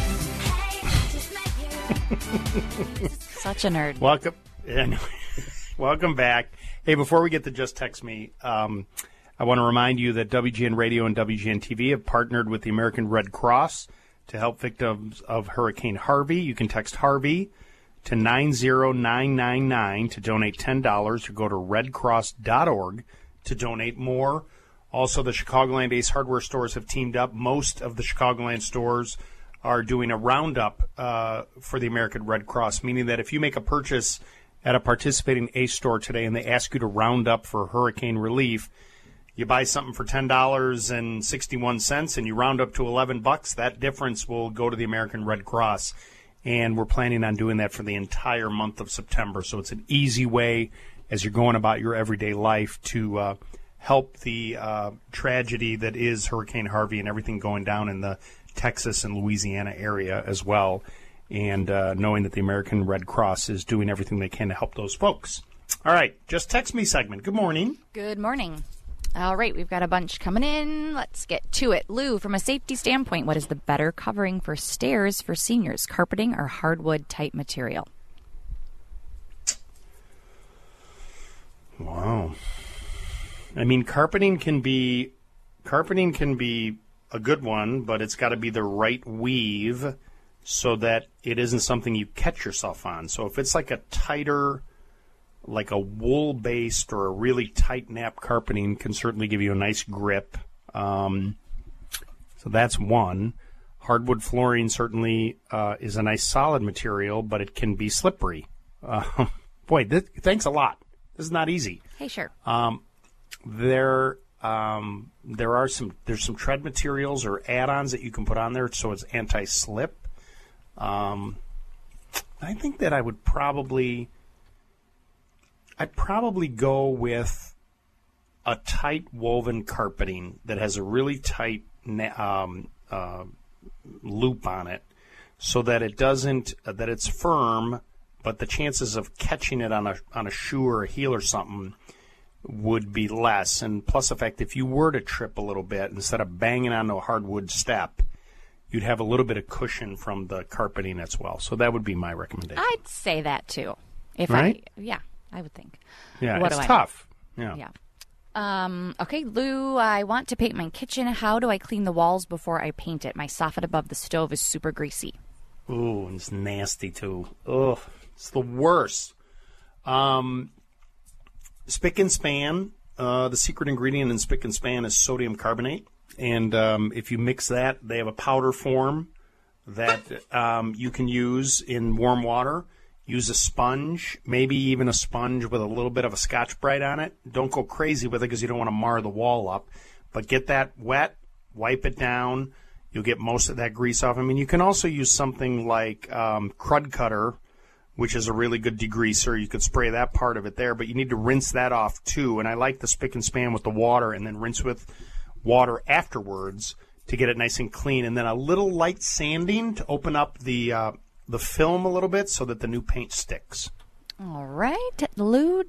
Such a nerd. Welcome back. Hey, before we get to Just Text Me, I want to remind you that WGN Radio and WGN TV have partnered with the American Red Cross to help victims of Hurricane Harvey. You can text Harvey to 90999 to donate $10 or go to redcross.org to donate more. Also, the Chicagoland Ace Hardware stores have teamed up. Most of the Chicagoland stores are doing a roundup for the American Red Cross, meaning that if you make a purchase at a participating Ace store today and they ask you to round up for hurricane relief, you buy something for $10.61 and you round up to $11, that difference will go to the American Red Cross. And we're planning on doing that for the entire month of September. So it's an easy way, as you're going about your everyday life, to help the tragedy that is Hurricane Harvey and everything going down in the Texas and Louisiana area as well. And knowing that the American Red Cross is doing everything they can to help those folks. All right, Just Text Me segment. Good morning. Good morning. All right, we've got a bunch coming in. Let's get to it. Lou, from a safety standpoint, what is the better covering for stairs for seniors, carpeting or hardwood type material? Wow. I mean, carpeting can be a good one, but it's got to be the right weave so that it isn't something you catch yourself on. So if it's like a tighter, like a wool-based or a really tight nap carpeting can certainly give you a nice grip. So that's one. Hardwood flooring certainly is a nice solid material, but it can be slippery. Boy, thanks a lot. This is not easy. Hey, sure. There's some tread materials or add-ons that you can put on there so it's anti-slip. I think that I'd probably go with a tight woven carpeting that has a really tight loop on it, so that it doesn't that it's firm, but the chances of catching it on a shoe or a heel or something would be less. And plus the fact, if you were to trip a little bit, instead of banging onto a hardwood step, you'd have a little bit of cushion from the carpeting as well. So that would be my recommendation. I'd say that too. Right? I would think. Yeah, it's tough. Yeah. Okay, Lou, I want to paint my kitchen. How do I clean the walls before I paint it? My soffit above the stove is super greasy. Ooh, and it's nasty too. Ugh, it's the worst. Spick and span. The secret ingredient in spick and span is sodium carbonate. And if you mix that, they have a powder form that you can use in warm water. Use a sponge, maybe even a sponge with a little bit of a Scotch-Brite on it. Don't go crazy with it because you don't want to mar the wall up. But get that wet, wipe it down. You'll get most of that grease off. I mean, you can also use something like Crud Cutter, which is a really good degreaser. You could spray that part of it there, but you need to rinse that off too. And I like the spick and span with the water and then rinse with water afterwards to get it nice and clean. And then a little light sanding to open up the film a little bit so that the new paint sticks. All right, Lou,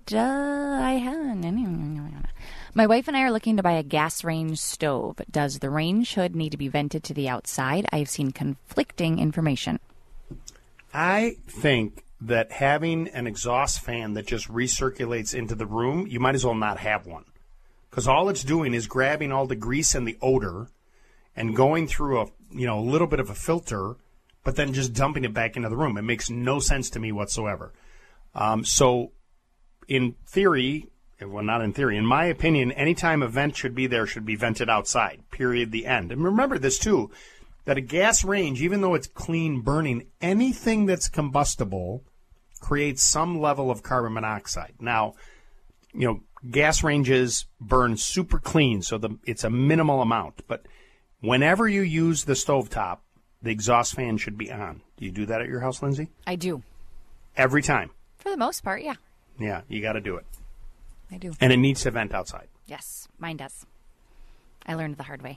my wife and I are looking to buy a gas range stove. Does the range hood need to be vented to the outside? I have seen conflicting information. I think that having an exhaust fan that just recirculates into the room, you might as well not have one. Because all it's doing is grabbing all the grease and the odor and going through a little bit of a filter, but then just dumping it back into the room. It makes no sense to me whatsoever. So in theory, well, not in theory, in my opinion, anytime a vent should be there, should be vented outside, period, the end. And remember this, too, that a gas range, even though it's clean burning, anything that's combustible creates some level of carbon monoxide. Now, gas ranges burn super clean, so it's a minimal amount. But whenever you use the stovetop, the exhaust fan should be on. Do you do that at your house, Lindsay? I do. Every time. For the most part, yeah. Yeah, you got to do it. I do. And it needs to vent outside. Yes, mine does. I learned the hard way.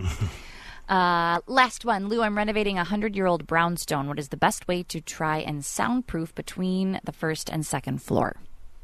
Last one. Lou, I'm renovating a 100-year-old brownstone. What is the best way to try and soundproof between the first and second floor?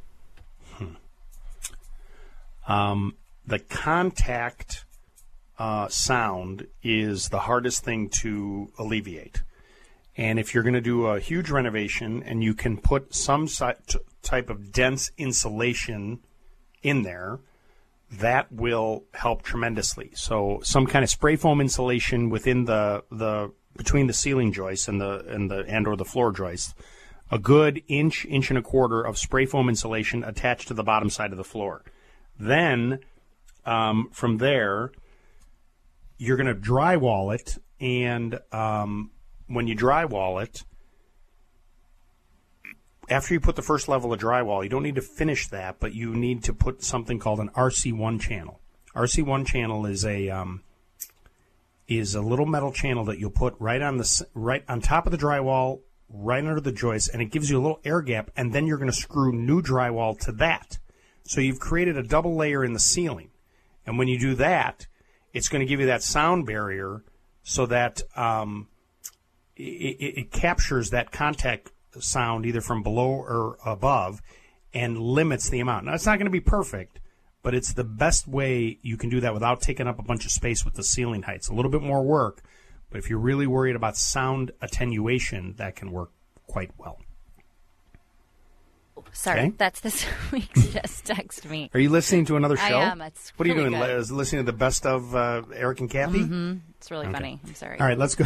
The contact sound is the hardest thing to alleviate. And if you're going to do a huge renovation and you can put some type of dense insulation in there, that will help tremendously. So some kind of spray foam insulation within the between the ceiling joists and or the floor joists, a good inch and a quarter of spray foam insulation attached to the bottom side of the floor. Then from there, you're going to drywall it, and when you drywall it, after you put the first level of drywall, you don't need to finish that, but you need to put something called an RC1 channel. RC1 channel is a little metal channel that you'll put right on top of the drywall, right under the joist, and it gives you a little air gap, and then you're going to screw new drywall to that. So you've created a double layer in the ceiling. And when you do that, it's going to give you that sound barrier so that it captures that contact sound either from below or above and limits the amount. Now, it's not going to be perfect, but it's the best way you can do that without taking up a bunch of space with the ceiling height. It's a little bit more work, but if you're really worried about sound attenuation, that can work quite well. Sorry, okay? That's this week's Just Text Me. Are you listening to another show? I am. It's what are you really doing? good. Listening to the best of Eric and Kathy? Mm-hmm. It's really okay. funny. I'm sorry. All right, let's go.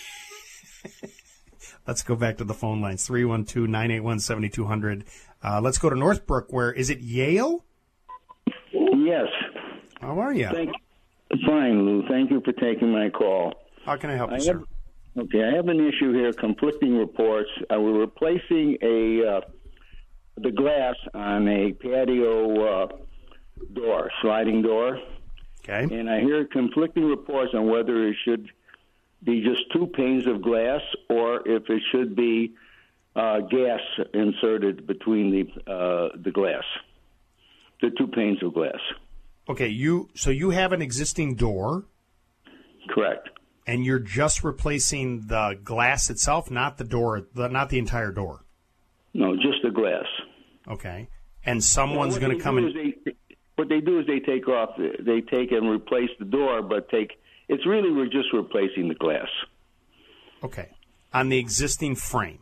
Let's go back to the phone lines, 312-981-7200. Let's go to Northbrook, where, is it Yale? Yes. How are you? Fine, Lou. Thank you for taking my call. How can I help you, sir? I have an issue here, conflicting reports. We're replacing the glass on a patio door, sliding door. Okay. And I hear conflicting reports on whether it should be just two panes of glass or if it should be gas inserted between the glass, the two panes of glass. Okay, so you have an existing door? Correct. And you're just replacing the glass itself, not the door, not the entire door? No, just the glass. Okay. And someone's going to come in. What they do is they take and replace the door, but we're just replacing the glass. Okay. On the existing frame?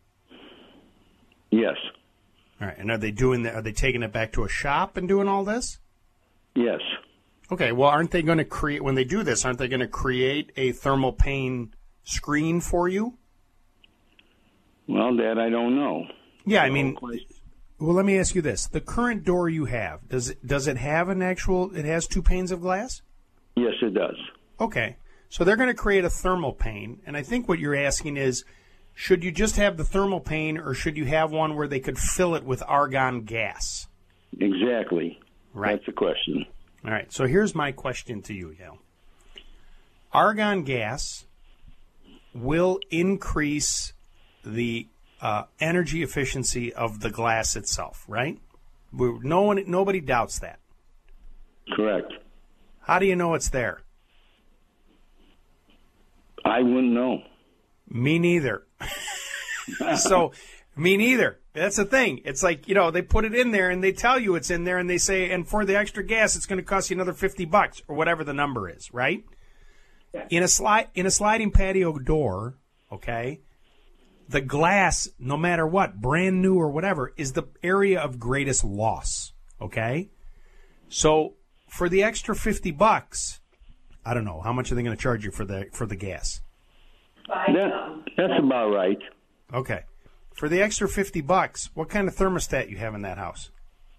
Yes. All right. And are they taking it back to a shop and doing all this? Yes. Okay. Well, aren't they going to create, when they do this, aren't they going to create a thermal pane screen for you? Well, that I don't know. Yeah, I mean, well, let me ask you this. The current door you have, does it have it has two panes of glass? Yes, it does. Okay. So they're going to create a thermal pane, and I think what you're asking is, should you just have the thermal pane, or should you have one where they could fill it with argon gas? Exactly. Right. That's the question. All right. So here's my question to you, Yale. Argon gas will increase the energy efficiency of the glass itself, right? Nobody doubts that. Correct. How do you know it's there? I wouldn't know. Me neither. Me neither. That's the thing. It's like, they put it in there and they tell you it's in there and they say, and for the extra gas, it's going to cost you another $50 or whatever the number is, right? Yeah. In a sliding patio door, okay, the glass, no matter what, brand new or whatever, is the area of greatest loss, okay? So for the extra $50, I don't know, how much are they going to charge you for the gas? That's about right. Okay. For the extra $50, what kind of thermostat you have in that house?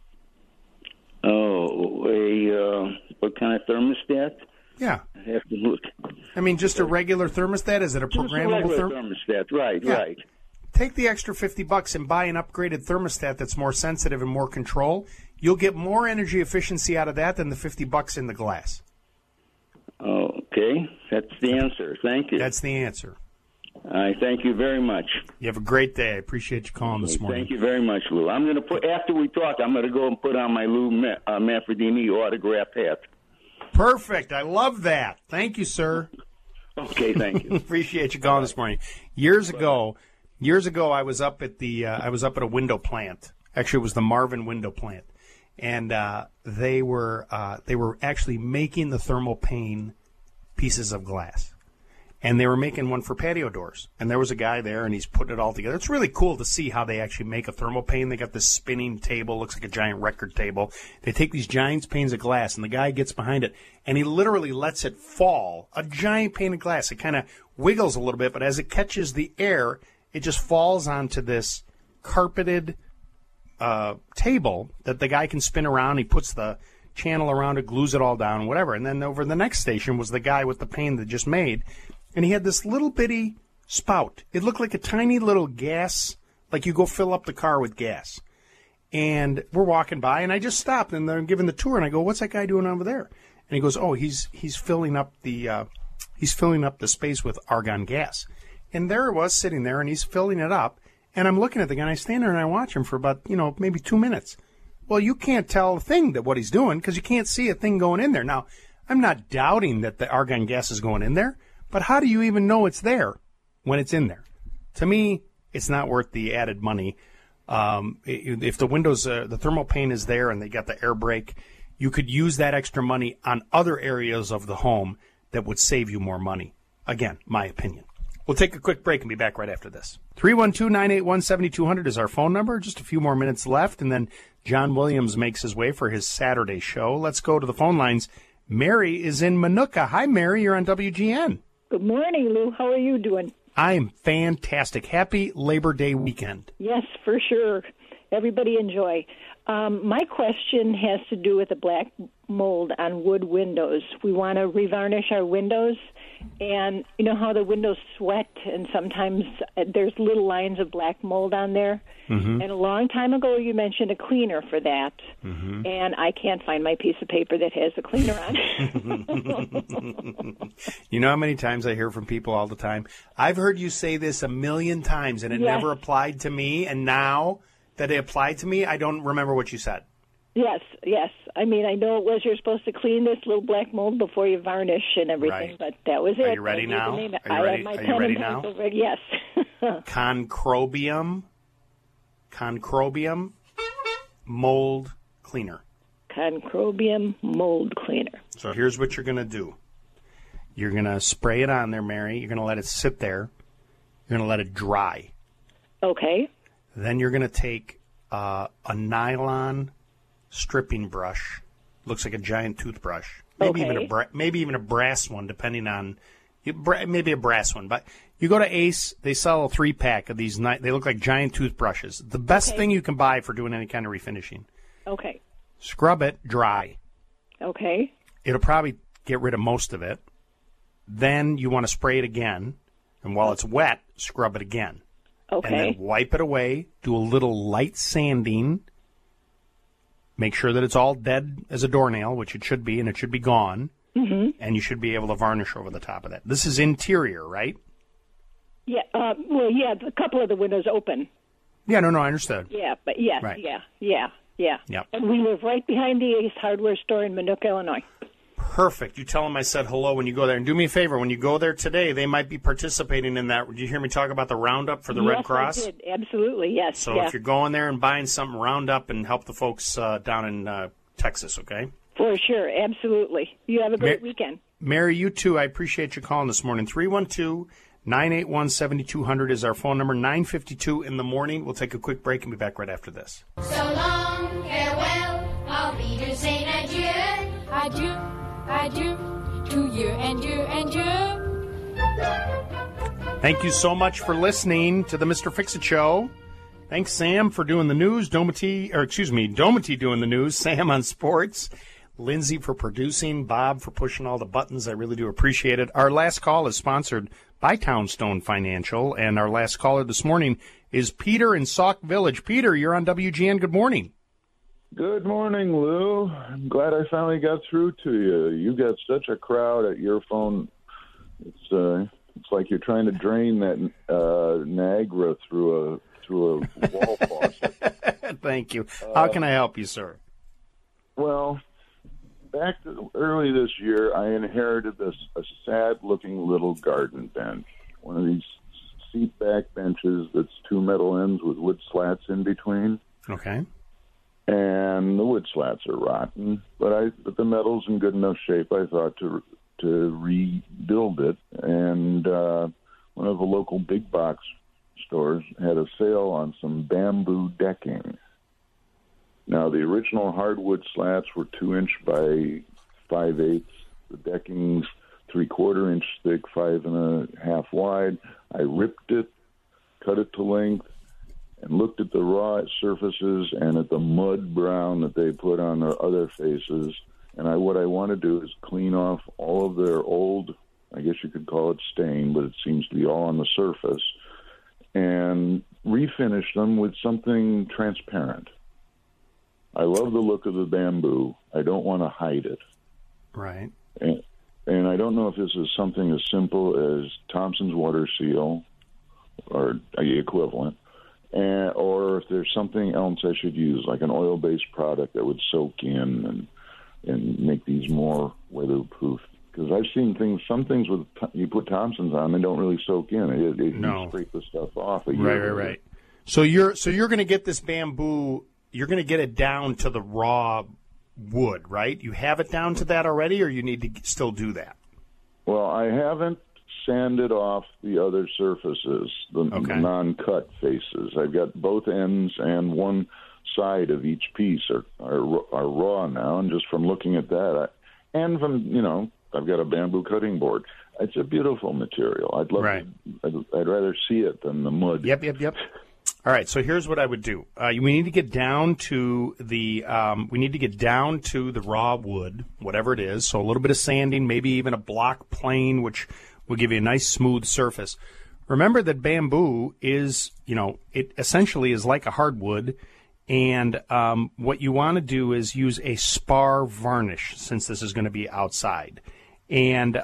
Oh, what kind of thermostat? Yeah. I have to look. I mean, just a regular thermostat? Is it a programmable thermostat? Right, yeah. Right. Take the extra $50 and buy an upgraded thermostat that's more sensitive and more control. You'll get more energy efficiency out of that than the $50 in the glass. Okay, that's the answer. Thank you. That's the answer. All right, thank you very much. You have a great day. I appreciate you calling this morning. Thank you very much, Lou. I'm going to put, after we talk, I'm going to go and put on my Lou Manfredini autographed hat. Perfect. I love that. Thank you, sir. Okay, thank you. Appreciate you calling this morning. Years ago, I was up at a window plant. Actually, it was the Marvin window plant, and they were actually making the thermal pane pieces of glass. And they were making one for patio doors. And there was a guy there, and he's putting it all together. It's really cool to see how they actually make a thermal pane. They got this spinning table, looks like a giant record table. They take these giant panes of glass, and the guy gets behind it, and he literally lets it fall, a giant pane of glass. It kind of wiggles a little bit, but as it catches the air, it just falls onto this carpeted table that the guy can spin around. He puts the channel around it, glues it all down, whatever. And then over the next station was the guy with the pane that just made. And he had this little bitty spout. It looked like a tiny little gas, like you go fill up the car with gas. And we're walking by, and I just stopped, and they're giving the tour, and I go, "What's that guy doing over there?" And he goes, "Oh, he's filling up the space with argon gas." And there it was sitting there, and he's filling it up. And I'm looking at the guy, and I stand there and I watch him for about maybe 2 minutes. Well, you can't tell a thing that what he's doing because you can't see a thing going in there. Now, I'm not doubting that the argon gas is going in there. But how do you even know it's there when it's in there? To me, it's not worth the added money. If the windows, the thermal pane is there and they got the air brake, you could use that extra money on other areas of the home that would save you more money. Again, my opinion. We'll take a quick break and be back right after this. 312-981-7200 is our phone number. Just a few more minutes left, and then John Williams makes his way for his Saturday show. Let's go to the phone lines. Mary is in Minooka. Hi, Mary. You're on WGN. Good morning, Lou. How are you doing? I am fantastic. Happy Labor Day weekend. Yes, for sure. Everybody enjoy. My question has to do with the black mold on wood windows. We want to revarnish our windows, and you know how the windows sweat, and sometimes there's little lines of black mold on there. Mm-hmm. And a long time ago, you mentioned a cleaner for that, and I can't find my piece of paper that has a cleaner on it. You know how many times I hear from people all the time? I've heard you say this a million times, and it never applied to me, and now that it applied to me, I don't remember what you said. Yes. I mean, I know it was you're supposed to clean this little black mold before you varnish and everything, but that was it. Are you ready now? Are you ready now? Yes. Concrobium mold cleaner. Concrobium mold cleaner. So here's what you're going to do. You're going to spray it on there, Mary. You're going to let it sit there. You're going to let it dry. Okay. Then you're going to take a nylon stripping brush. Looks like a giant toothbrush. Maybe even a brass one, depending on maybe a brass one. But you go to Ace, they sell a 3-pack of these. They look like giant toothbrushes. The best thing you can buy for doing any kind of refinishing. Okay. Scrub it dry. Okay. It'll probably get rid of most of it. Then you want to spray it again, and while it's wet, scrub it again. Okay. And then wipe it away, do a little light sanding, make sure that it's all dead as a doornail, which it should be, and it should be gone, and you should be able to varnish over the top of that. This is interior, right? Yeah, a couple of the windows open. Yeah, no, I understood. Yeah, but yes, right. yeah. Yep. And we live right behind the Ace Hardware store in Minooka, Illinois. Perfect. You tell them I said hello when you go there. And do me a favor, when you go there today, they might be participating in that. Did you hear me talk about the Roundup for the Red Cross? Yes, I did. Absolutely, yes. So if you're going there and buying something, round up and help the folks down in Texas, okay? For sure, absolutely. You have a great weekend. Mary, you too. I appreciate you calling this morning. 312-981-7200 is our phone number, 9:52 in the morning. We'll take a quick break and be back right after this. So long, farewell, I'll be to say adieu. Adieu, to you and you and you. Thank you so much for listening to the Mr. Fix-It Show. Thanks, Sam, for doing the news. Domity doing the news. Sam on sports. Lindsay for producing. Bob for pushing all the buttons. I really do appreciate it. Our last call is sponsored by Townstone Financial, and our last caller this morning is Peter in Sauk Village. Peter, you're on WGN. Good morning. Good morning, Lou. I'm glad I finally got through to you. You got such a crowd at your phone. It's It's like you're trying to drain that Niagara through a wall faucet. Thank you. How can I help you, sir? Well, early this year, I inherited a sad-looking little garden bench, one of these seat-back benches that's two metal ends with wood slats in between. Okay. And the wood slats are rotten, but the metal's in good enough shape, I thought, to rebuild it. And one of the local big box stores had a sale on some bamboo decking. Now, the original hardwood slats were 2-inch by 5/8. The decking's 3/4 inch thick, 5.5 wide. I ripped it, cut it to length, and looked at the raw surfaces and at the mud brown that they put on their other faces. And what I want to do is clean off all of their old, I guess you could call it stain, but it seems to be all on the surface, and refinish them with something transparent. I love the look of the bamboo. I don't want to hide it. Right. And I don't know if this is something as simple as Thompson's Water Seal or the equivalent, or if there's something else I should use, like an oil-based product that would soak in and make these more weatherproof. Because I've seen some things with you put Thompson's on, they don't really soak in. You scrape the stuff off. Right. So you're going to get this bamboo. You're going to get it down to the raw wood, right? You have it down to that already, or you need to still do that? Well, I haven't sanded off the other surfaces, the non-cut faces. I've got both ends and one side of each piece are raw now, and just from looking at that, and from, I've got a bamboo cutting board. It's a beautiful material. I'd love I'd rather see it than the mud. Yep. All right, so here's what I would do. We need to get down to the raw wood, whatever it is. So a little bit of sanding, maybe even a block plane, which will give you a nice smooth surface. Remember that bamboo is, it essentially is like a hardwood, and what you want to do is use a spar varnish, since this is going to be outside, and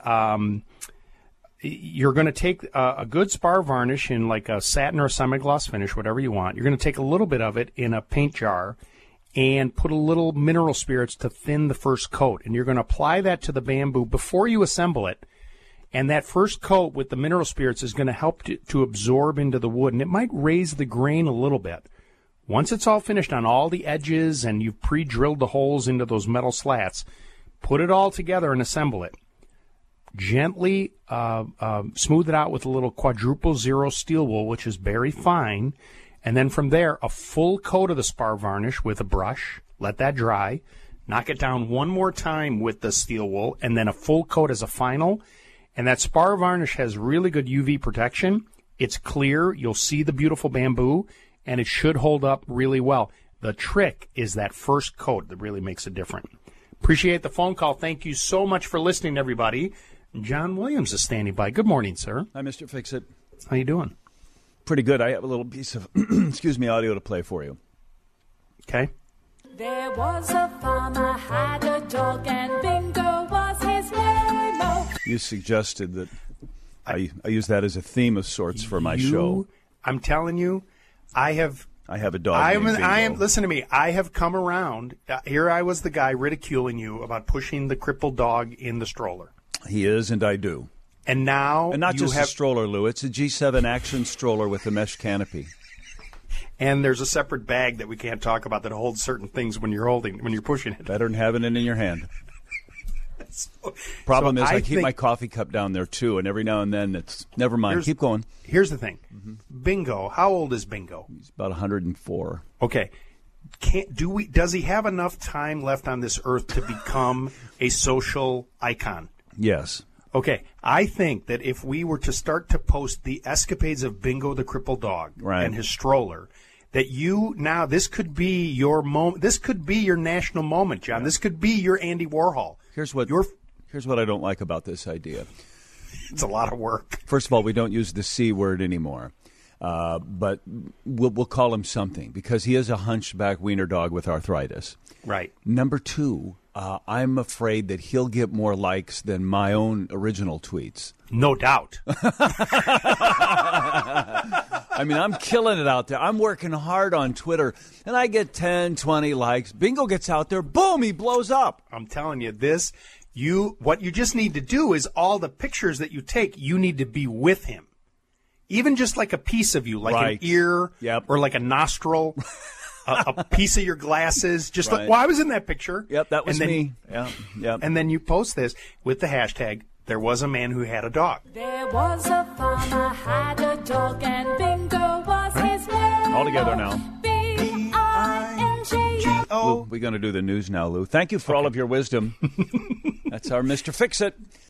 you're going to take a good spar varnish in like a satin or a semi-gloss finish, whatever you want. You're going to take a little bit of it in a paint jar and put a little mineral spirits to thin the first coat. And you're going to apply that to the bamboo before you assemble it. And that first coat with the mineral spirits is going to help to absorb into the wood. And it might raise the grain a little bit. Once it's all finished on all the edges and you've pre-drilled the holes into those metal slats, put it all together and assemble it. Gently smooth it out with a little quadruple zero steel wool, which is very fine. And then from there, a full coat of the spar varnish with a brush. Let that dry. Knock it down one more time with the steel wool, and then a full coat as a final. And that spar varnish has really good UV protection. It's clear. You'll see the beautiful bamboo, and it should hold up really well. The trick is that first coat that really makes it different. Appreciate the phone call. Thank you so much for listening, everybody. John Williams is standing by. Good morning, sir. Hi, Mr. Fix-It. How you doing? Pretty good. I have a little piece of, audio to play for you. Okay. There was a farmer, had a dog, and Bingo was his name. Oh. You suggested that I use that as a theme of sorts for my show. I'm telling you, I have a dog named Bingo. Listen to me. I have come around. Here I was the guy ridiculing you about pushing the crippled dog in the stroller. He is, and I do. And now and not just a stroller, Lou. It's a G7 action stroller with a mesh canopy. And there's a separate bag that we can't talk about that holds certain things when you're pushing it. Better than having it in your hand. Problem is, I keep my coffee cup down there too, and every now and then it's never mind. Keep going. Here's the thing, Bingo. How old is Bingo? He's about 104. Okay. Does he have enough time left on this earth to become a social icon? Yes. Okay, I think that if we were to start to post the escapades of Bingo the crippled dog and his stroller, that this could be your moment. This could be your national moment, John. This could be your Andy Warhol. Here's what I don't like about this idea. It's a lot of work. First of all, we don't use the C word anymore, but we'll call him something because he is a hunchback wiener dog with arthritis. Right. Number two, I'm afraid that he'll get more likes than my own original tweets. No doubt. I mean, I'm killing it out there. I'm working hard on Twitter, and I get 10, 20 likes. Bingo gets out there. Boom, he blows up. I'm telling you, what you just need to do is all the pictures that you take, you need to be with him. Even just like a piece of you, like an ear or like a nostril, a piece of your glasses. Just like, well, I was in that picture. Yep, that was me. Yeah. And then you post this with the hashtag, there was a man who had a dog. There was a farmer had a dog, and Bingo was his name. All together now. B-I-N-G-O. Lou, we're going to do the news now, Lou. Thank you for all of your wisdom. That's our Mr. Fix-It.